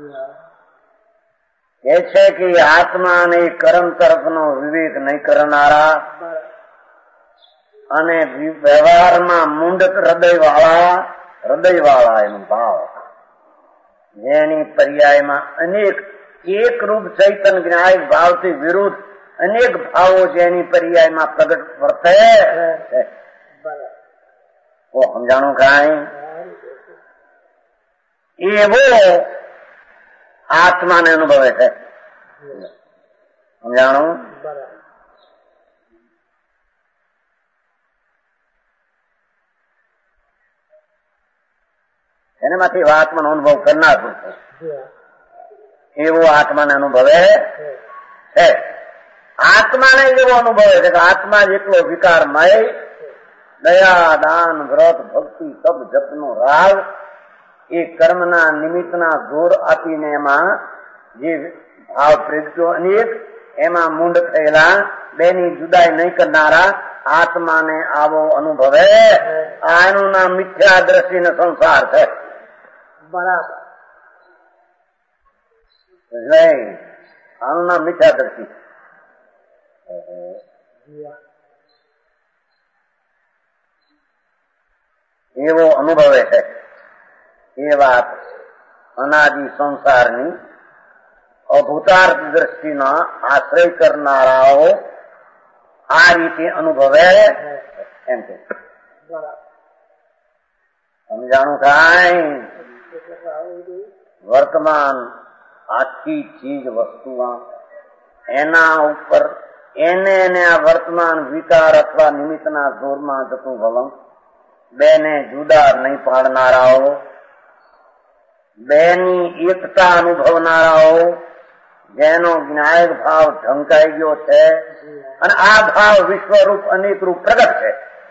કે છે કે આત્મા અને કર્મ તરફનો વિવેક નહીં કરનારા અને વ્યવહારમાં મુંડક હૃદય વાળા, હૃદય વાળા એનો ભાવ, જેની પર્યાયમાં અનેક એક રૂપ ચૈતન જ્ઞાયક ભાવથી વિરુદ્ધ અનેક ભાવો જેની પર્યાયમાં પ્રગટ વર્તે છે. સમજાણું કાંઈ? એવો આત્માને અનુભવે છે. સમજાણું? એનામાંથી એવા આત્માનો અનુભવ કરનાર પુરુષ એવો આત્માને અનુભવે છે. આત્માને એવો અનુભવે છે કે આત્મા જેટલો વિકારમય, દયા, દાન, વ્રત, ભક્તિ, સબ જપનો રાગ એ કર્મના નિમિત્તના જોર આપીને એમાં જે ભાવ પ્રગટ્યો અનેક, એમાં મૂંડ થયેલા બેની જુદાઈ નહીં કરનારા આત્માને આવો અનુભવે. આનું નામ મિથ્યા દ્રષ્ટિનો સંસાર છે. બરાબર. આનું નામ મિથ્યા દ્રષ્ટિ. એવો અનુભવે છે. એ વાત અનાદિ સંસારની અભૂતાર્થ દ્રષ્ટિના આશ્રય કરનારાઓ આ રીતે અનુભવે એમ કે સમજાણું થાય. વર્તમાન આખી ચીજ વસ્તુમાં એના ઉપર એને એને આ વર્તમાન વિકાર અથવા નિમિત્તના જોરમાં જતું વલણ, બેને જુદા નહીં પાડનારાઓ, બેની એકતા અનુભવનારાઓ, જેનો જ્ઞાયક ભાવ ઢંકાઈ ગયો છે અને આ ભાવ વિશ્વરૂપ અનેક રૂપ પ્રગટ છે.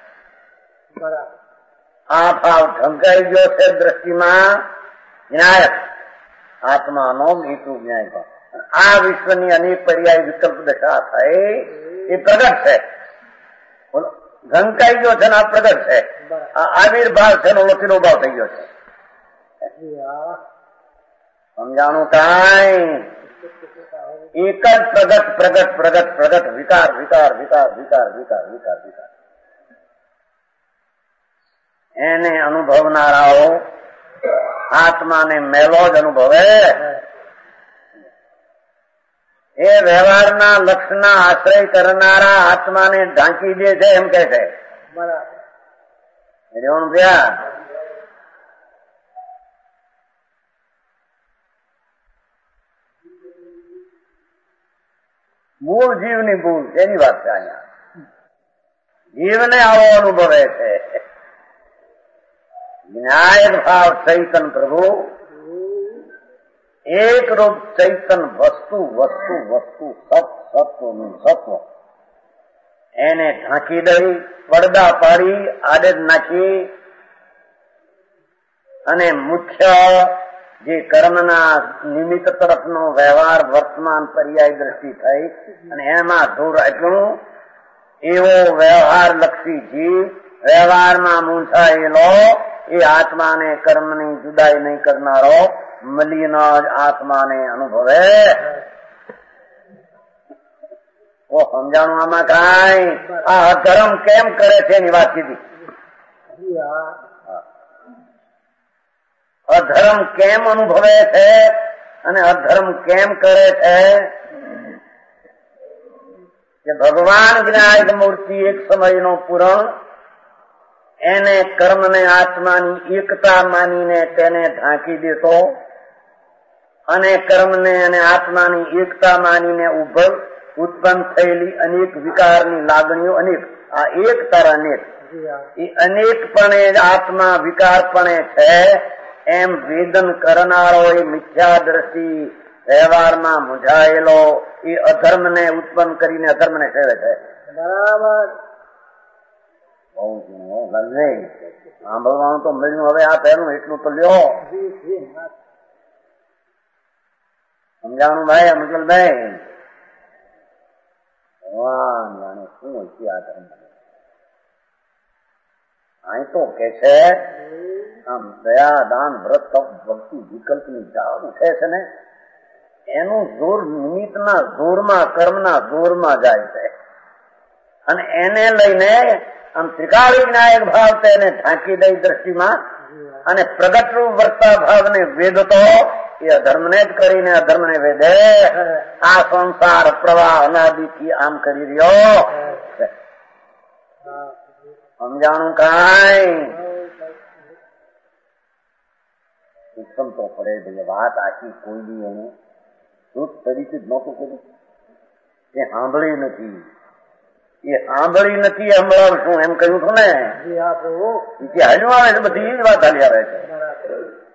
આ ભાવ ઢંકાઈ ગયો છે દ્રષ્ટિમાં જ્ઞાયક આત્માનો એકરૂપ જ્ઞાયક ભાવ. આ વિશ્વની અનેક પર્યાય વિકલ્પ દશા થઈ એ પ્રગટ છે. ઢંકાઈ ગયો છે ને આ પ્રગટ છે. આ આવિર્ભાવ છે ને ઓળખીનો ભાવ થઈ ગયો છે. સમજાણું કાંઈ? એક જ પ્રગટ પ્રગટ પ્રગટ પ્રગટ વિકાર વિકાર વિકાર વિકાર વિકાર વિકાર વિકાર એને અનુભવનારાઓ આત્માને મેલો જ અનુભવે. એ વ્યવહારના લક્ષના આશ્રય કરનારા આત્માને ઢાંકી દે છે એમ કે છે. બરાબર. મૂળ જીવની ભૂલ એની વાત છે. અહીંયા જીવને આવો અનુભવે છે. ન્યાય ભાવ ચૈતન પ્રભુ એક રૂપ ચૈતન વસ્તુ વસ્તુ વસ્તુ સત સત્વનું સત્વ એને ઢાંકી દઈ, પડદા પાડી, આડેદ નાખી અને મુખ્ય જે કર્મના નિમિત્ત તરફનો વ્યવહાર વર્તમાન પર્યાય દ્રષ્ટિ થઈ અને એમાં દૂર આપ્યું. એવો વ્યવહાર લક્ષી જીવ વ્યવહારમાં મૂંઝાયેલો એ આત્માને કર્મની જુદાઈ નહીં કરનારો મલિન જ આત્માને અનુભવે. ઓ સમજાણું આમાં કાંઈ? આ અધર્મ કેમ કરે છે એની વાત કીધી. અધર્મ કેમ અનુભવે છે અને અધર્મ કેમ કરે છે કે ભગવાન જ્ઞાયક મૂર્તિ એક સમયનો પૂરણ એને કર્મને આત્માની એકતા માનીને તેને ઢાંકી દેતો અને કર્મને અને આત્માની એકતા માનીને ઉભર ઉત્પન્ન થયેલી અનેક વિકારની લાગણીઓ અનેક, આ એક તર અનેક, એ અનેકપણે આત્મા વિકારપણે છે એમ વેદન કરનારો એ મિથ્યા દ્રષ્ટિ વ્યવહારમાં મૂંઝાયેલો એ અધર્મને ઉત્પન્ન કરીને અધર્મને સેવે છે. બરાબર. સાંભળવાનું તો મળ્યું. હવે આ પહેલું એટલું તો લ્યો. સમજાણું ભાઈ? અમજલભાઈ ભગવાન જાણે શું હોય આ ધર્મ. અહીં તો કે છે આમ દયા દાન વ્રત ભક્તિ વિકલ્પની જાળ ઉઠે છે ને એનું જોર નિમિત્તના જોરમાં કર્મના જોરમાં જાય છે અને એને લઈને આમ ત્રિકાળી જ્ઞાયક ભાવ તેને ઢાંકી દઈ દ્રષ્ટિમાં અને પ્રગટરૂપ વર્તા ભાવને વેદતો એ અધર્મને જ કરીને અધર્મને વેદે. આ સંસાર પ્રવાહ અનાદિથી આમ કરી રહ્યો. સમજાણું કાંઈ? ઉત્તમ તો પડે ભાઈ. વાત આખી કોઈ બી એને શુદ્ધ તરીકે જ નહોતું કર્યું. એ સાંભળી નથી. એ સાંભળી નથી સંભળાવશું એમ કહ્યું હતું ને. હાલ્યું આવે છે બધી જ વાત હાલી આવે છે.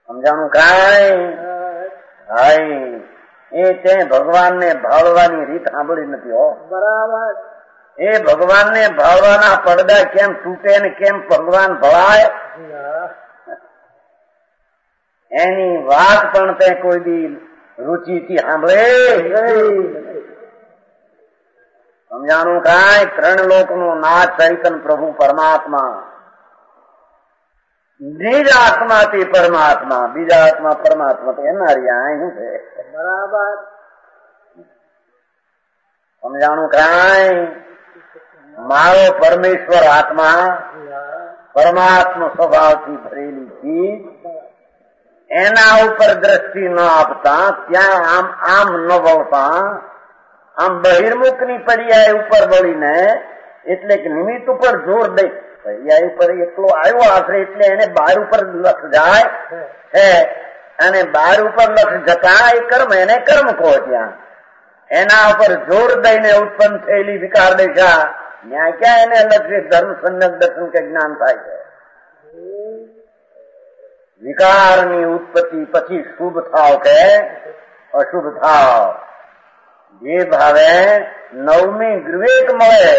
સમજાણું કાંઈ? હાય એ તે ભગવાનને ભાળવાની રીત સાંભળી નથી હો. બરાબર. એ ભગવાનને ભાળવાના પડદા કેમ તૂટે ને કેમ ભગવાન ભળાય એની વાત પણ તે કોઈ દી રુચિથી સાંભળે. સમજાણું કાંઈ? ત્રણ લોકનો નાથ ચૈતન્ય પ્રભુ પરમાત્મા, બીજા આત્માથી પરમાત્મા, બીજા આત્મા પરમાત્મા તો એના રહ્યા શું છે? બરાબર. સમજાણું કાંઈ? મારો પરમેશ્વર આત્મા પરમાત્મા સ્વભાવથી ભરેલી ચીજ એના ઉપર દ્રષ્ટિ ન આપતા, ત્યાં આમ આમ ન વળતા, આમ બહિર્મુખની પર્યાય ઉપર વળીને, એટલે કે નિમિત્ત ઉપર જોર દઈ પર્યાય ઉપર એટલો આવ્યો આશરે એટલે એને બાર ઉપર લક્ષ જાય છે, અને બાર ઉપર લક્ષ જતા એ કર્મ એને કર્મ કહો. ત્યાં એના ઉપર જોર દઈને ઉત્પન્ન થયેલી વિકાર દશા ત્યાં ક્યાં એને લક્ષે ધર્મ સમ્યક દર્શન કે જ્ઞાન થાય છે? વિકારની ઉત્પત્તિ પછી શુભ થાવ કે અશુભ થાવ, જે ભાવે નવમી વિવેક મળે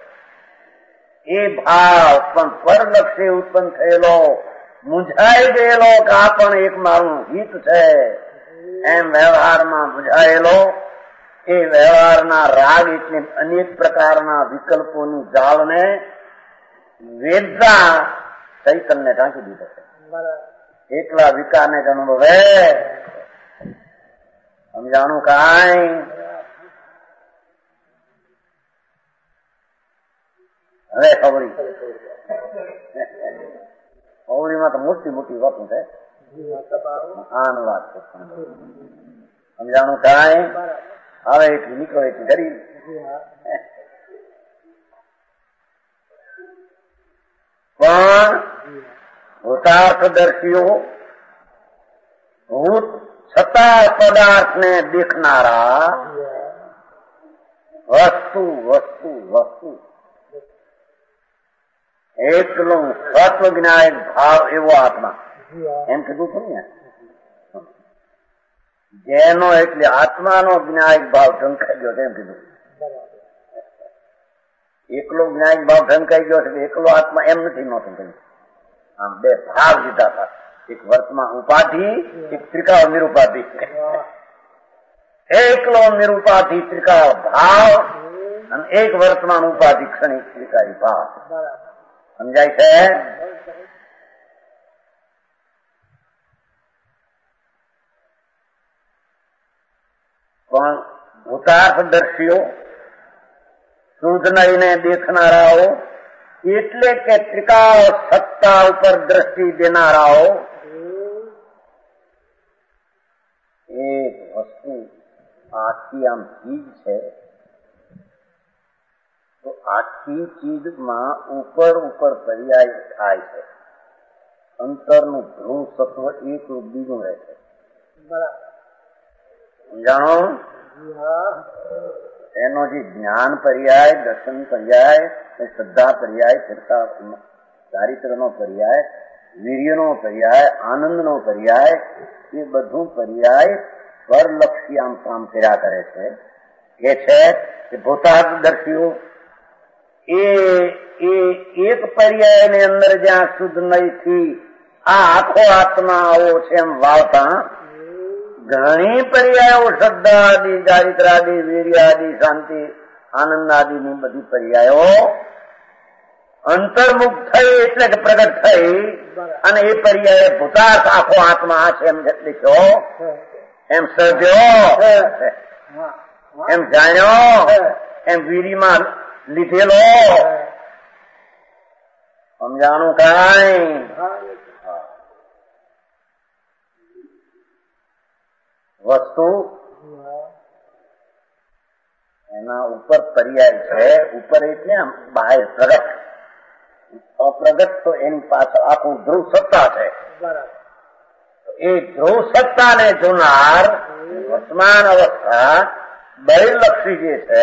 એ ભાવ પણ પરલક્ષે ઉત્પન્ન થયેલો, મૂંઝાઈ ગયેલો કે આ પણ એક મારું હિત છે એમ વ્યવહારમાં મૂંઝાયેલો, એ વ્યવહારના રાગ એટલે અનેક પ્રકારના વિકલ્પોની જાળને વેદા ચૈતન્ય ઢાંકી દીધો છે. એકલા વિકારને જ અનુભવે. સમજાણું કાંઈ? હવે ખબરી ખબરીમાં તો મોટી મોટી વાતો છે. આનું વાત છે. સમજાણું કાંઈ? હવે એટલી નીકળો એટલી કરી. પણ ભૂતાર્થદર્શીઓ ભૂત છતાં પદાર્થને દેખનારા વસ્તુ વસ્તુ વસ્તુ એકલો સત્વ જ્ઞાયક ભાવ એવો આત્મા એમ કીધું છે ને, જેનો એટલે આત્માનો જ્ઞાયક ભાવ ઢંકાઈ ગયો છે એમ કીધું. એકલો જ્ઞાયક ભાવ ઢંકાઈ ગયો છે, એકલો આત્મા એમ નથી નો ઢંકાઈ. આમ બે ભાવ લીધા હતા, એક વર્તમાન ઉપાધિ, એક ત્રિકાળ નિરુપાધિ. એકલો નિરુપાધિ ત્રિકાળ ભાવ અને એક વર્તમાન ઉપાધિ ક્ષણિક ત્રિકાળી ભાવ. સમજાય છે? પણ ભૂતાર્થદર્શીઓ શુદ્ધ નહીને દેખનારાઓ એટલે કે ત્રિકાળ સત્તા ઉપર દ્રષ્ટિ દેનારાઓ એ વસ્તુ આખી આમ ચીજ છે, તો આખી ચીજમાં ઉપર ઉપર પર્યાય થાય છે. અંતરનું ધ્રુવ સત્વ એક રૂપ બીજું રહે છે. સમજાણો? એનો જે જ્ઞાન પર્યાય, દર્શન પર્યાય, શ્રદ્ધા પર્યાય, ચિંતા ચારિત્રનો પર્યાય, વીર્યનો પર્યાય, આનંદનો પર્યાય, એ બધું પર્યાય પરલક્ષી આમ કામ કર્યા કરે છે. એ છે કે ભૂતાર્થદર્શીઓ એ એક પર્યાયની અંદર જ્યાં શુદ્ધ નહીથી આ આખો આત્મા આવો છે એમ વાવતા ઘણી પર્યાયો શ્રદ્ધા આદિ, ચારિત્ર આદિ, વીર્ય આદિ, શાંતિ, આનંદ આદિની બધી પર્યાયો અંતર્મુખ થઈ એટલે કે પ્રગટ થઈ અને એ પર્યાય ભૂતાર્થ આખો આત્મા છે એમ લીધો, એમ સર્જ્યો, એમ જાણ્યો, એમ વીરીમાં લીધેલો. સમજાણું કાંઈ? વસ્તુ એના ઉપર પર્યાય છે. ઉપર એટલે આમ બહાર પ્રગટ, અપ્રગટ તો એની પાછળ આખું ધ્રુવ સત્તા છે. એ ધ્રુવ સત્તાને જોનાર વર્તમાન અવસ્થા બહિર્લક્ષી જે છે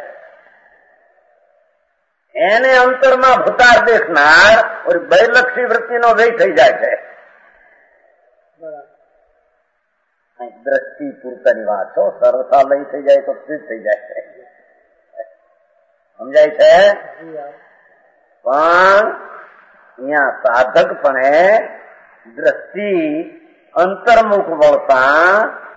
એને અંતરમાં ભૂતાર દેખનાર બહિર્લક્ષી વૃત્તિનો વ્યય થઈ જાય છે. દ્રષ્ટિ પૂરતાની વાત છો. સરળતા લઈ થઈ જાય તો સ્થિર થઈ જાય છે. સમજાય છે? પણ અહીંયા સાધકપણે દ્રષ્ટિ અંતર્મુખ વળતા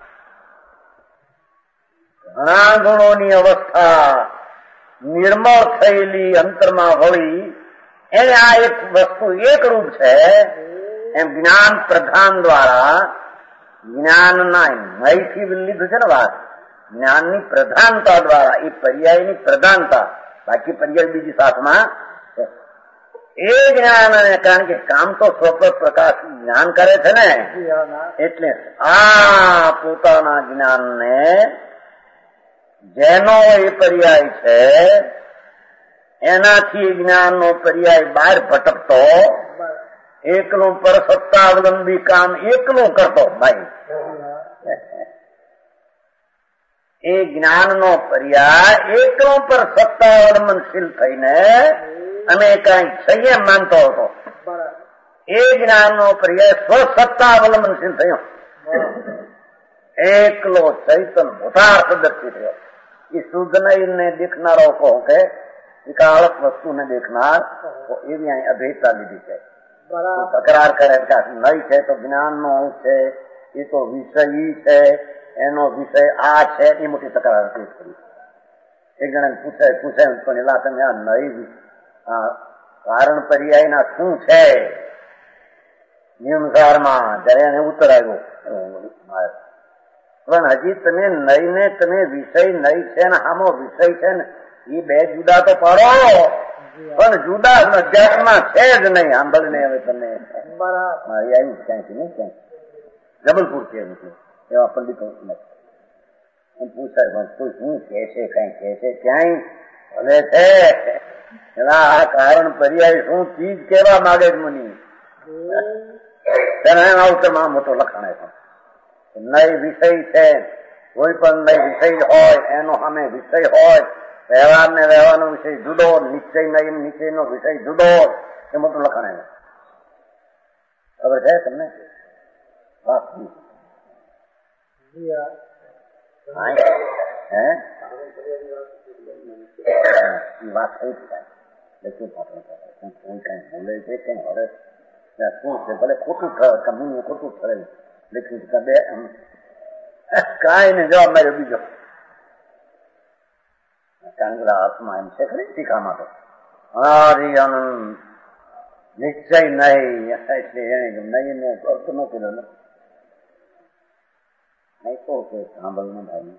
ઘણા ગુણોની અવસ્થા નિર્મળ થયેલી અંતરમાં વળી એને આ એક વસ્તુ એક રૂપ છે. એમ જ્ઞાન પ્રધાન દ્વારા જ્ઞાનના નયથી લીધું છે ને વાત. જ્ઞાનની પ્રધાનતા દ્વારા એ પર્યાયની પ્રધાનતા, બાકી પર્યાય બીજી સાથમાં છે. એ જ્ઞાન કારણ કે કામ તો સ્વપ્ન પ્રકાશ જ્ઞાન કરે છે ને, એટલે આ પોતાના જ્ઞાનને જેનો એ પર્યાય છે એનાથી જ્ઞાનનો પર્યાય બહાર ભટકતો એકલું પર સત્તાવલંબી કામ એકલું કરતો ભાઈ. એ જ્ઞાનનો પર્યાય એકલું પર સત્તાવલંબનશીલ થઈને અમે કઈ સંયમ માનતો હતો. એ જ્ઞાનનો પર્યાય સ્વસત્તાવલંબનશીલ થયો. એકલો ચૈતન ભૂતાર્થદર્શી થયો. એ શુદ્ધ નયને દેખનારો કહો કે વિકાળક વસ્તુને દેખનાર તો એવી અહીં અભેદતા લીધી છે. તકરાર કરે નય છે તો જ્ઞાનનો અંશ છે, એ તો વિષય છે, એનો વિષય આ છે, એ મોટી તકરાર પેશ કરી. એક જણા પૂછે પૂછે પણ એલા તમે આ નય કારણ પર્યાયના શું છે નિયમસારમાં જયારે એને ઉત્તર આવ્યો. પણ હજી તમે નયને તમે વિષય નય છે ને આમો વિષય છે ને એ બે જુદા તો પાડો. પણ જુદા અધ્યાત્મમાં છે જ નહીં. સાંભળ ને હવે તમે મારી આવ્યું ક્યાંથી નહીં ક્યાંક જબલપુર છે એવા પંડિતો પૂછાય કોઈ શું કે છે કઈ કે છે ક્યાંય ભલે છે એના આ કારણ પર્યાય શું ચીજ કેવા માગે જ મુનિ તેના ઉત્તરમાં મોટો લખાણ છે. નય વિષય છે, કોઈ પણ નય વિષય હોય એનો સામે વિષય હોય. વ્યવહાર ને વ્યવહારનો વિષય જુદો, નિશ્ચય નય નિશ્ચયનો વિષય જુદો, એ મોટું લખાણ છે. ખબર છે તમને? વાત વાત થઈ કઈ બોલે છે કઈ હવે શું છે ભલે ખોટું ઠરે કંપની ખોટું ઠરે લેખિત બે કાંઈ ને જવાબ માર્યો બીજો. કારણ કે હાથમાં એમ છે ખરી ટીકામાં તો હરી આનંદ નિશ્ચય નહીં એટલે એને નહીં નો અર્થ ન કર્યો ને નહીં તો કે સાંભળને ભાઈ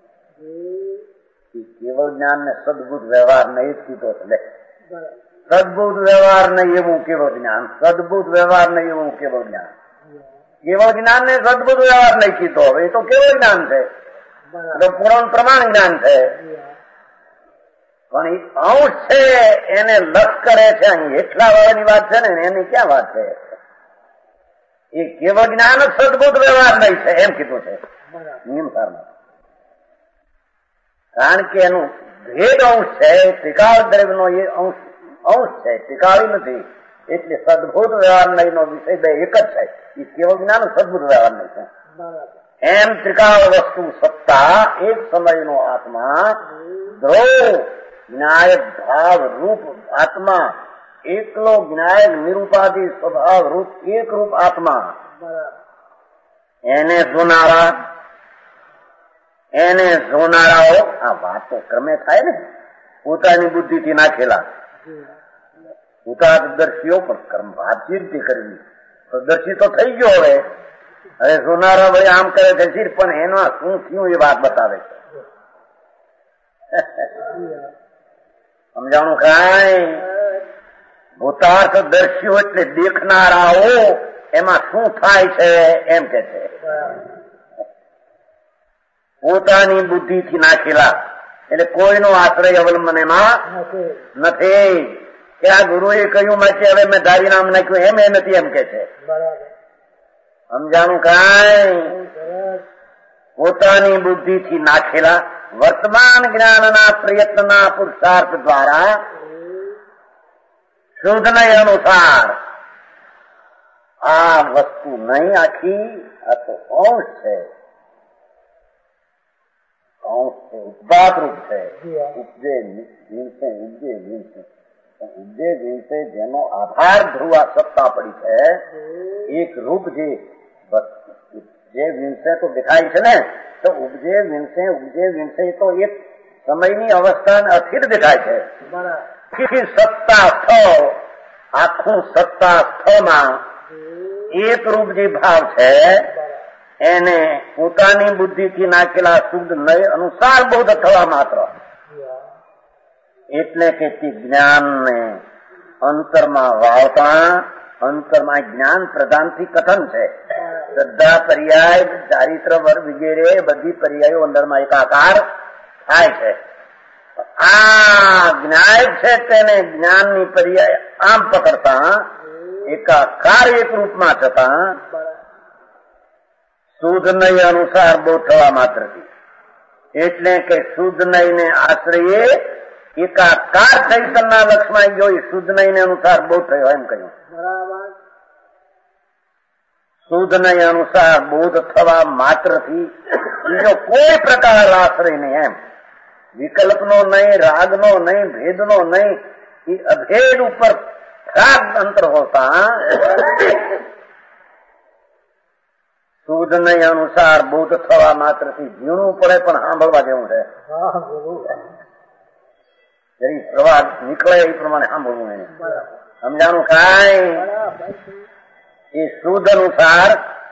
કેવળ જ્ઞાન ને સદબુદ્ધ વ્યવહાર નહીં જ કીધો એટલે સદબુદ્ધ વ્યવહાર નહીં એવું કેવળ જ્ઞાન, સદબુદ્ધ વ્યવહાર નહીં એવું કેવળ જ્ઞાન. કેવળ જ્ઞાન ને સદબુદ્ધ વ્યવહાર નહીં કીધો. હવે એ તો કેવળ જ્ઞાન છે, પૂર્ણ પ્રમાણ જ્ઞાન છે. પણ એ અંશ છે એને લક્ષ કરે છે. અહીં એટલા વાળાની વાત છે ને એની ક્યાં વાત છે? એ કેવળ જ્ઞાન સદબુદ્ધ વ્યવહાર નહીં છે એમ કીધું છે નિયમસારમાં. કારણ કે એનું ભેદ અંશ છે, ત્રિકાળ દ્રવ્યનો એ અંશ અંશ છે, ત્રિકાળી નથી. એટલે સદભૂત વ્યવહાર નહીં નો વિષય બે એક જ છે. એ કેવળ જ્ઞાન સદભૂત વ્યવહાર નહીં છે. એમ ત્રિકાળ વસ્તુ સત્તા એક સમયનો આત્મા ધ્રુવ જ્ઞાયક ભાવ રૂપ આત્મા એકલો જ્ઞાયક નિરૂપાધિ સ્વભાવ રૂપ એક રૂપ આત્મા એને જોનારા એને જોનારાઓ આ વાત તો ક્રમે થાય ને પોતાની બુદ્ધિથી નાખેલા ઉતાદર્શીઓ પણ કર્મ વાતચીત કરવી તો દર્શી તો થઈ ગયો. હવે હવે જોનારા ભાઈ આમ કરે છે ચીર પણ એનો શું થયું એ વાત બતાવે છે. સમજાણું કાંઈ? ભૂતાર્થ દર્શીઓ એટલે દેખનારાઓ એમાં શું થાય છે એમ કે છે. પોતાની બુદ્ધિથી નાખેલા એટલે કોઈનો આશ્રય અવલંબન એમાં નથી. કે આ ગુરુએ કહ્યું માટે હવે મેં ધારી નામ નાખ્યું એમ એ નથી એમ કે છે. સમજાણું કાંઈ? પોતાની બુદ્ધિથી નાખેલા વર્તમાન જ્ઞાનના પ્રયત્નના પુરુષાર્થ દ્વારા શુદ્ધનય અનુસાર આ વસ્તુ નહીં આખી આ તો અંશ છે. અંશ છે, ઉદ્ભાત રૂપ છે. ઉપજે વિનશે ઉપજે વિનશે ઉપજે વિનશે જેનો આધાર ધ્રુવા સત્તા પડી છે. એક રૂપ જે જે વિનશે તો દેખાય છે ને, તો ઉપજે વિનશે ઉપજે વિનશે તો એક સમયની અવસ્થા અસ્થિર દેખાય છે. સત્તા સ્થળ આખું સત્તા સ્થળમાં એક રૂપ જે ભાવ છે એને પોતાની બુદ્ધિથી નાખેલા શુદ્ધ નય અનુસાર બોધ થવા માત્ર, એટલે કે તે જ્ઞાનને અંતરમાં વાવતા, અંતરમાં જ્ઞાન પ્રધાનથી કથન છે. શ્રદ્ધા પર્યાય ચારિત્ર વર્ગ વગેરે બધી પર્યાયો અંદરમાં એકાકાર થાય છે. આ જ્ઞાન છે તેને જ્ઞાનની પર્યાય આમ પકડતા એકાકાર એક રૂપમાં થતા શુદ્ધ નય અનુસાર બોધ થવા માત્રથી, એટલે કે શુદ્ધ નયને આશ્રયે એકાકાર ચૈતનના લક્ષમાં જોઈ શુદ્ધ નયને અનુસાર બોધ થયો એમ કહ્યું. શુદ્ધ નય અનુસાર બોધ થવા માત્રથી બીજો કોઈ પ્રકાર આશ્રય નહીં. એમ વિકલ્પનો નહીં, રાગનો નહીં, ભેદનો નહીં, એ અભેદ ઉપર રાગ અંતર હોતા શુદ્ધ નય અનુસાર બોધ થવા માત્રથી ઝીણું પડે પણ સાંભળવા જેવું છે. જરી પ્રવાહ નીકળે એ પ્રમાણે સાંભળવું એને સમજાણું. કાંઈ એ શુદ્ધ અનુસાર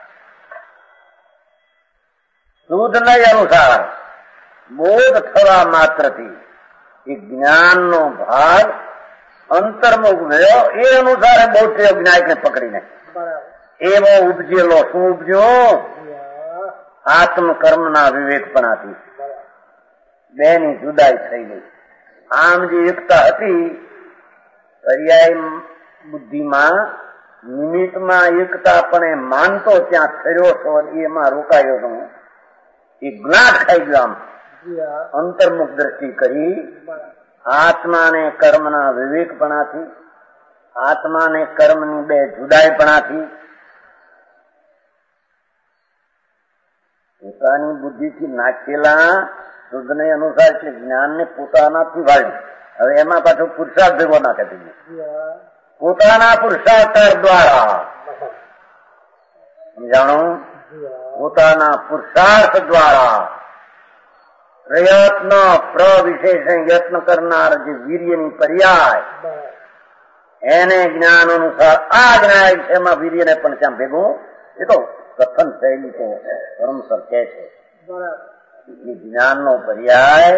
શુદ્ધ નય અનુસાર બોધ થવા માત્રથી એ જ્ઞાનનો ભાગ અંતર્મુખ ગયો. એ અનુસાર બોધ થયો જ્ઞાનને પકડીને. એવો ઉપજેલો શું ઉપજ્યો? આત્મકર્મના વિવેકપણાથી બેની જુદાઈ થઈ ગઈ. આમ જે એકતા હતી પર્યાય બુદ્ધિમાં નિમિત્તમાં એકતા પણ એ માનતો ત્યાં થયો છો, એમાં રોકાયો હતો. એ જ્ઞાત ખાઈ ગયો. આમ અંતર્મુખ દ્રષ્ટિ કરી આત્માને કર્મના વિવેકપણાથી, આત્માને કર્મની બે જુદાઈપણાથી પોતાની બુદ્ધિથી નાખેલા શુદ્ધને અનુસાર એટલે જ્ઞાનને પોતાનાથી વાળ્યું. હવે એમાં પાછો પુરુષાર્થ ભેગો નાખે છે. પોતાના પુરુષાર્થ દ્વારા સમજાણો, પોતાના પુરુષાર્થ દ્વારા પ્રયત્ન પ્રવિશેષ યત્ન કરનાર જે વીર્યની પર્યાય એને જ્ઞાન અનુસાર આ જ્ઞાન છે. એમાં વીર્યને પણ ત્યાં ભેગું એ તો કથન શૈલી તો પરમસર કહે છે. એ જ્ઞાનનો પર્યાય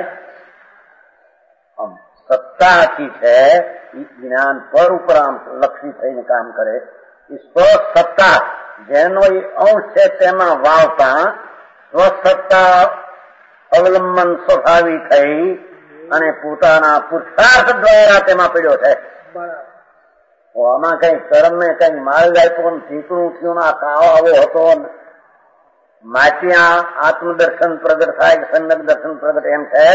સત્તાથી છે. એ જ્ઞાન પર ઉપર આમ લક્ષી થઈને કામ કરે. એ સ્વસત્તા જેનો એ અંશ છે તેમાં વાવતા સ્વસત્તા અવલંબન સ્વભાવી થઈ અને પોતાના પુરુષાર્થ દ્વારા તેમાં પડ્યો છે. આમાં કઈ કર્મ ને કઈ માલ આપ્યો ને ઠીકણું થયું આ કાવો આવો હતો માચ્યા આત્મદર્શન પ્રગટ થાય, સંગત દર્શન પ્રગટ એમ છે.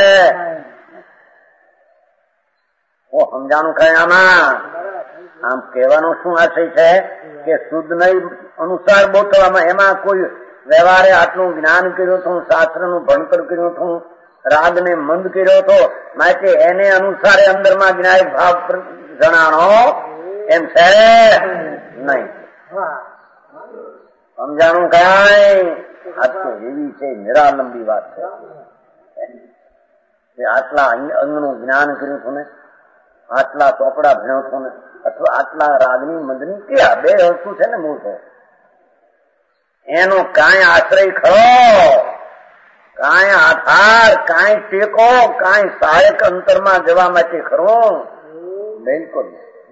ઓ સમજાણું કઈ આમાં આમ કહેવાનો શું આશય છે કે શુદ્ધ નહીં અનુસાર બોલવામાં એમાં કોઈ વ્યવહારે આટલું જ્ઞાન કર્યું હતું, શાસ્ત્રનું ભણતર કર્યું હતું, રાગને મંદ કર્યો હતો, માટે એને અનુસારે અંદરમાં જ્ઞાન ભાવ જણાણો એમ છે નહીં. સમજાણું કાંઈ આ તો એવી છે નિરાલંબી વાત છે. આટલા અંગનું જ્ઞાન કર્યું હતું ને, આટલા ચોપડા ભણ્યો છો ને, અથવા આટલા રાગની મંદની ક્યાં બે વસ્તુ છે ને મૂળ છે. એનો કાંઈ આશ્રય ખરો, કાંઈ આધાર, કાંઈ ટેકો, કાંઈ સહાયક અંતરમાં જવા માટે ખરો? બિલકુલ.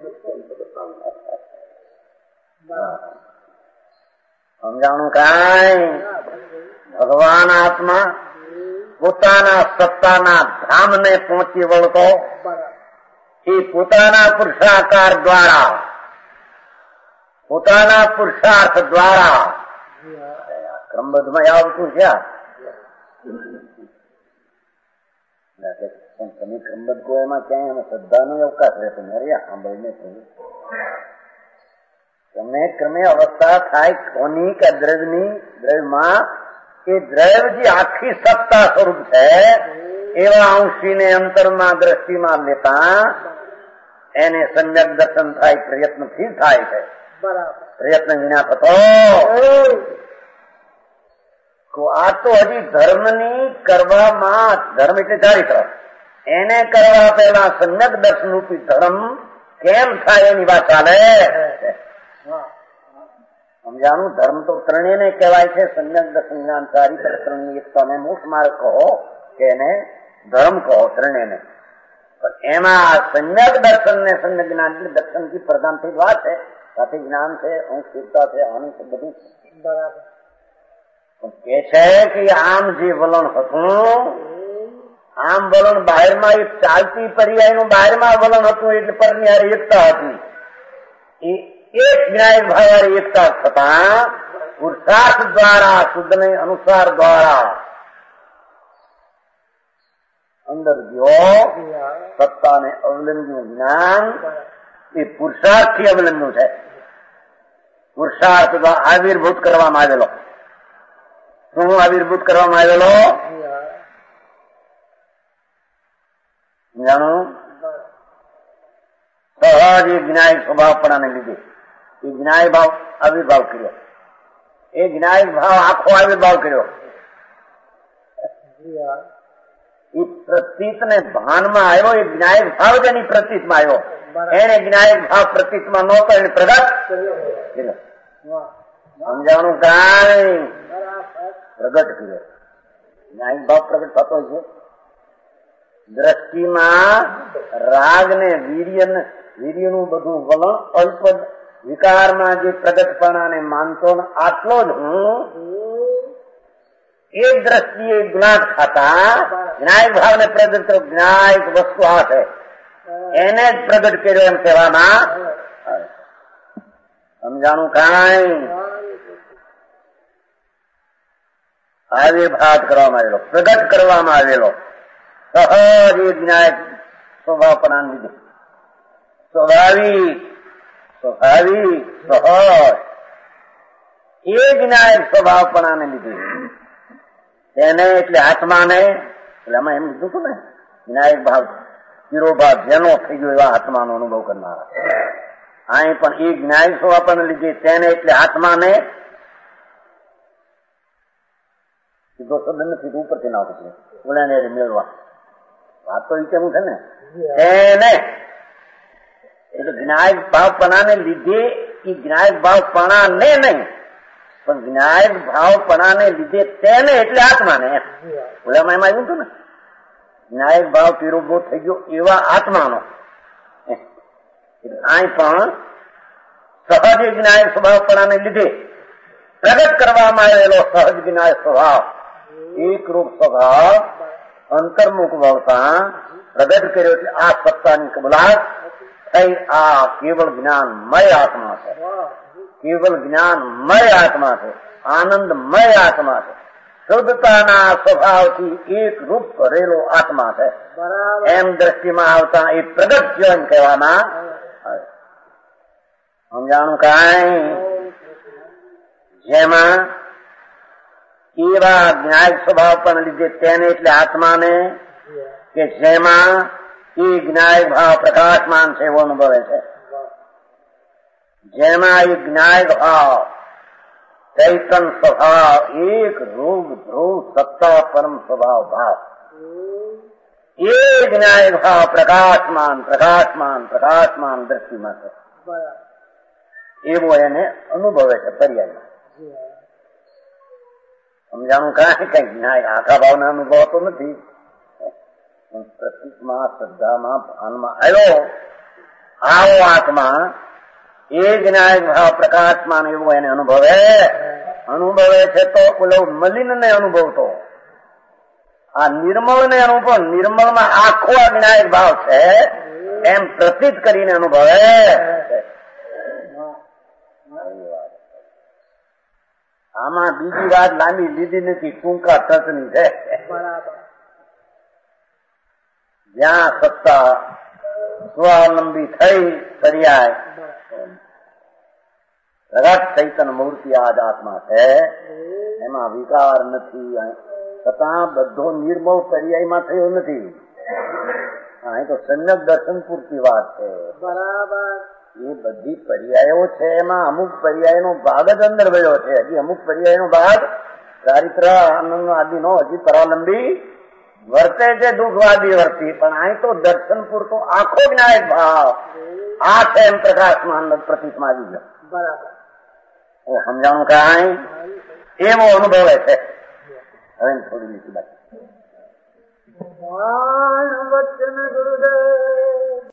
સમજાણું કાંઈ? ભગવાન આત્મા પોતાના સત્તાના ધામને પહોંચી વળતો એ પોતાના પુરુષાકાર દ્વારા, પોતાના પુરુષાર્થ દ્વારા ક્રમબદ્ધમાં આવતું છે. તમે ક્રમબદ્ધ કહો એમાં ક્યાંય અમે શ્રદ્ધાનો અવકાશ રહેતો નથી. સાંભળીને થયું ક્રમે ક્રમે અવસ્થા થાય કોની કે દ્રવ્યની, દ્રવ્યમાં એ દ્રવ્યજી આખી સત્તા સ્વરૂપ છે એવા અંશીને અંતરમાં દ્રષ્ટિમાં લેતા એને સમ્યક દર્શન થાય, પ્રયત્નથી થાય છે. પ્રયત્ન વિના થતો આ તો હજી ધર્મની કરવામાં, ધર્મ એટલે ચારિત્ર, એને કરવા પહેલા સમ્યક દર્શન રૂપી ધર્મ કેમ થાય એની વાત ચાલે. સમજાણું? ધર્મ તો ત્રણેયને કહેવાય છે, સમ્યક દર્શન, જ્ઞાન, ચારિત્ર, ત્રણની એકતાને મુખ માર્ગ કહો કે એને ધર્મ કહો, ત્રણેયને. પણ એમાં સમ્યક દર્શન ને સમ્યક જ્ઞાન દર્શન થી પ્રધાન થઈ વાત છે, સાથે જ્ઞાન છે, અંશતા છે, આની છે, બધું બરાબર. કે છે કે આમ જે વલણ હતું, આમ વલણ બહારમાં એક ચાલતી પર્યાયનું બહારમાં વલણ હતું એટલે પરની હારે એકતા હતી. એ એક ન્યાય ભાવ એકતા થતા પુરુષાર્થ દ્વારા, શુદ્ધને અનુસાર દ્વારા અંદર ગયો સત્તાને અવલંબ્યું જ્ઞાન. એ પુરુષાર્થથી અવલંબ્યું છે. પુરુષાર્થ દ્વારા આવિર્ભૂત કરવામાં આવેલો. શું આવિર્ભૂત કરવામાં આવેલો? જાણું? સહજ એ જ્ઞાયક સ્વભાવપણાને લીધે એ જ્ઞાય ભાવ આવિર્ભાવ કર્યો. એ જ્ઞાયક ભાવ આખો આવિર્ભાવ કર્યો. એ પ્રતીતને ભાનમાં આવ્યો. એ જ્ઞાયક ભાવ જ એની પ્રતીતમાં આવ્યો. એને જ્ઞાયક ભાવ પ્રતીતમાં નહોતો, એને પ્રગટ કર્યો. સમજાવવાનું કાંઈ પ્રગટ કર્યો. જ્ઞાયક ભાવ પ્રગટ થતો છે દ્રષ્ટિમાં. રાગ ને વીર્ય વીર્યનું બધું વલણ અલ્પ વિકારમાં જે પ્રગટપણાને માનતો ને આટલો જ હું એક દ્રષ્ટિએ ગુણાત ખાતા જ્ઞાયક ભાવને પ્રગટ કર્યો. જ્ઞાયક વસ્તુ આ છે એને જ પ્રગટ કર્યો એમ કહેવામાં. સમજાણું કાંઈ? આવિર્ભાવ કરવામાં આવેલો, પ્રગટ કરવામાં આવેલો. સહજ એ જ્ઞાયક સ્વભાવપણાને લીધે સ્વાભાવિક સ્વાભાવિક સહજ એ જ્ઞાયક સ્વભાવપણાને લીધે તેને એટલે આત્માને, એટલે આમાં એમ લીધું હતું ને જ્ઞાયક ભાવ ચિરોભાવ જેનો થઈ ગયો એવા આત્માનો અનુભવ કરનારા. અહીં પણ એ જ્ઞાયક સ્વભાવપણાને લીધે તેને એટલે આત્માને સીધો શબ્દ નથી, ઉપરથી ના આવતું ઓલાને મેળવા. વાત તો એ કેવું છે ને એને એટલે જ્ઞાયક ભાવપણાને લીધે એ જ્ઞાયક ભાવપણાને નહીં પણ જ્ઞાયક ભાવપણાને લીધે તેને એટલે આત્માને. એમ ઓલામાં એમાં આવ્યું હતું ને જ્ઞાયક ભાવ પીરોભો થઈ ગયો એવા આત્માનો. અહીં પણ સહજ જ્ઞાયક સ્વભાવપણાને લીધે પ્રગટ કરવામાં આવેલો સહજ જ્ઞાયક સ્વભાવ, એક રૂપ સ્વભાવ અંતર્મુખ ભાવતા પ્રગટ કર્યો. એટલે આ સત્તાની કબૂલાત થઈ. આ કેવળ જ્ઞાનમય આત્મા છે. કેવળ જ્ઞાનમય આત્મા છે. આનંદમય આત્મા છે. શુદ્ધતાના સ્વભાવથી એક રૂપ ભરેલો આત્મા છે. એમ દ્રષ્ટિમાં આવતા એ પ્રગટ જીવન કહેવામાં આવે. સમજાણું કાંઈ? જેમાં એવા જ્ઞાયક સ્વભાવ પણ લીધે તેને એટલે આત્માને કે જેમાં એ જ્ઞાયક ભાવ પ્રકાશમાન છે એવો અનુભવે છે. જેમાં એ જ્ઞાયક ભાવ ચૈતન સ્વભાવ એક રૂપ ધ્રુવ સત્તા પરમ સ્વભાવ ભાવ એ જ્ઞાયક ભાવ પ્રકાશમાન પ્રકાશમાન પ્રકાશમાન દ્રષ્ટિમાં છે એવો એને અનુભવે છે પર્યાયમાં. સમજાણું કાંઈ કઈ જ્ઞાયક આખા ભાવના અનુભવ તો નથી. પ્રતીકમાં, શ્રદ્ધામાં, ભાનમાં આવ્યો આવો આત્મા એ જ્ઞાયક ભાવ પ્રકાશમાન એવો એને અનુભવે અનુભવે છે. તો ઓલો મલિન ને અનુભવતો આ નિર્મળ ને અનુભવ, નિર્મળમાં આખો આ જ્ઞાયક ભાવ છે એમ પ્રતીત કરીને અનુભવે. આમાં બીજી વાત લાંબી લીધી નથી, ટૂંકા ટચની છે. જ્યાં સત્તા સ્વાવલંબી થઈ પર્યાય પ્રગટ ચૈતન્ય મૂર્તિ આ જ આત્મા છે, એમાં વિકાર નથી. છતાં બધો નિર્મળ પર્યાયમાં થયો નથી. અહીં તો સમ્યક દર્શન પૂરતી વાત છે. બરાબર. એ બધી પર્યાયો છે, એમાં અમુક પર્યાયનો ભાગ જ અંદર વયો છે. હજી અમુક પર્યાયનો ભાગ ચારિત્ર આનંદ આદિનો હજી પરાવલંબી વર્તે છે, દુઃખવાદી વર્તી. પણ અહીં તો દર્શન પૂરતો આખો જ્ઞાયક ભાવ આ છે એમ પ્રકાશમાં પ્રતીતમાં આવી ગયો. બરાબર. સમજાણું કાંઈ એવો અનુભવે છે. હવે થોડી નીચી બાકી વચન ગુરુદેવ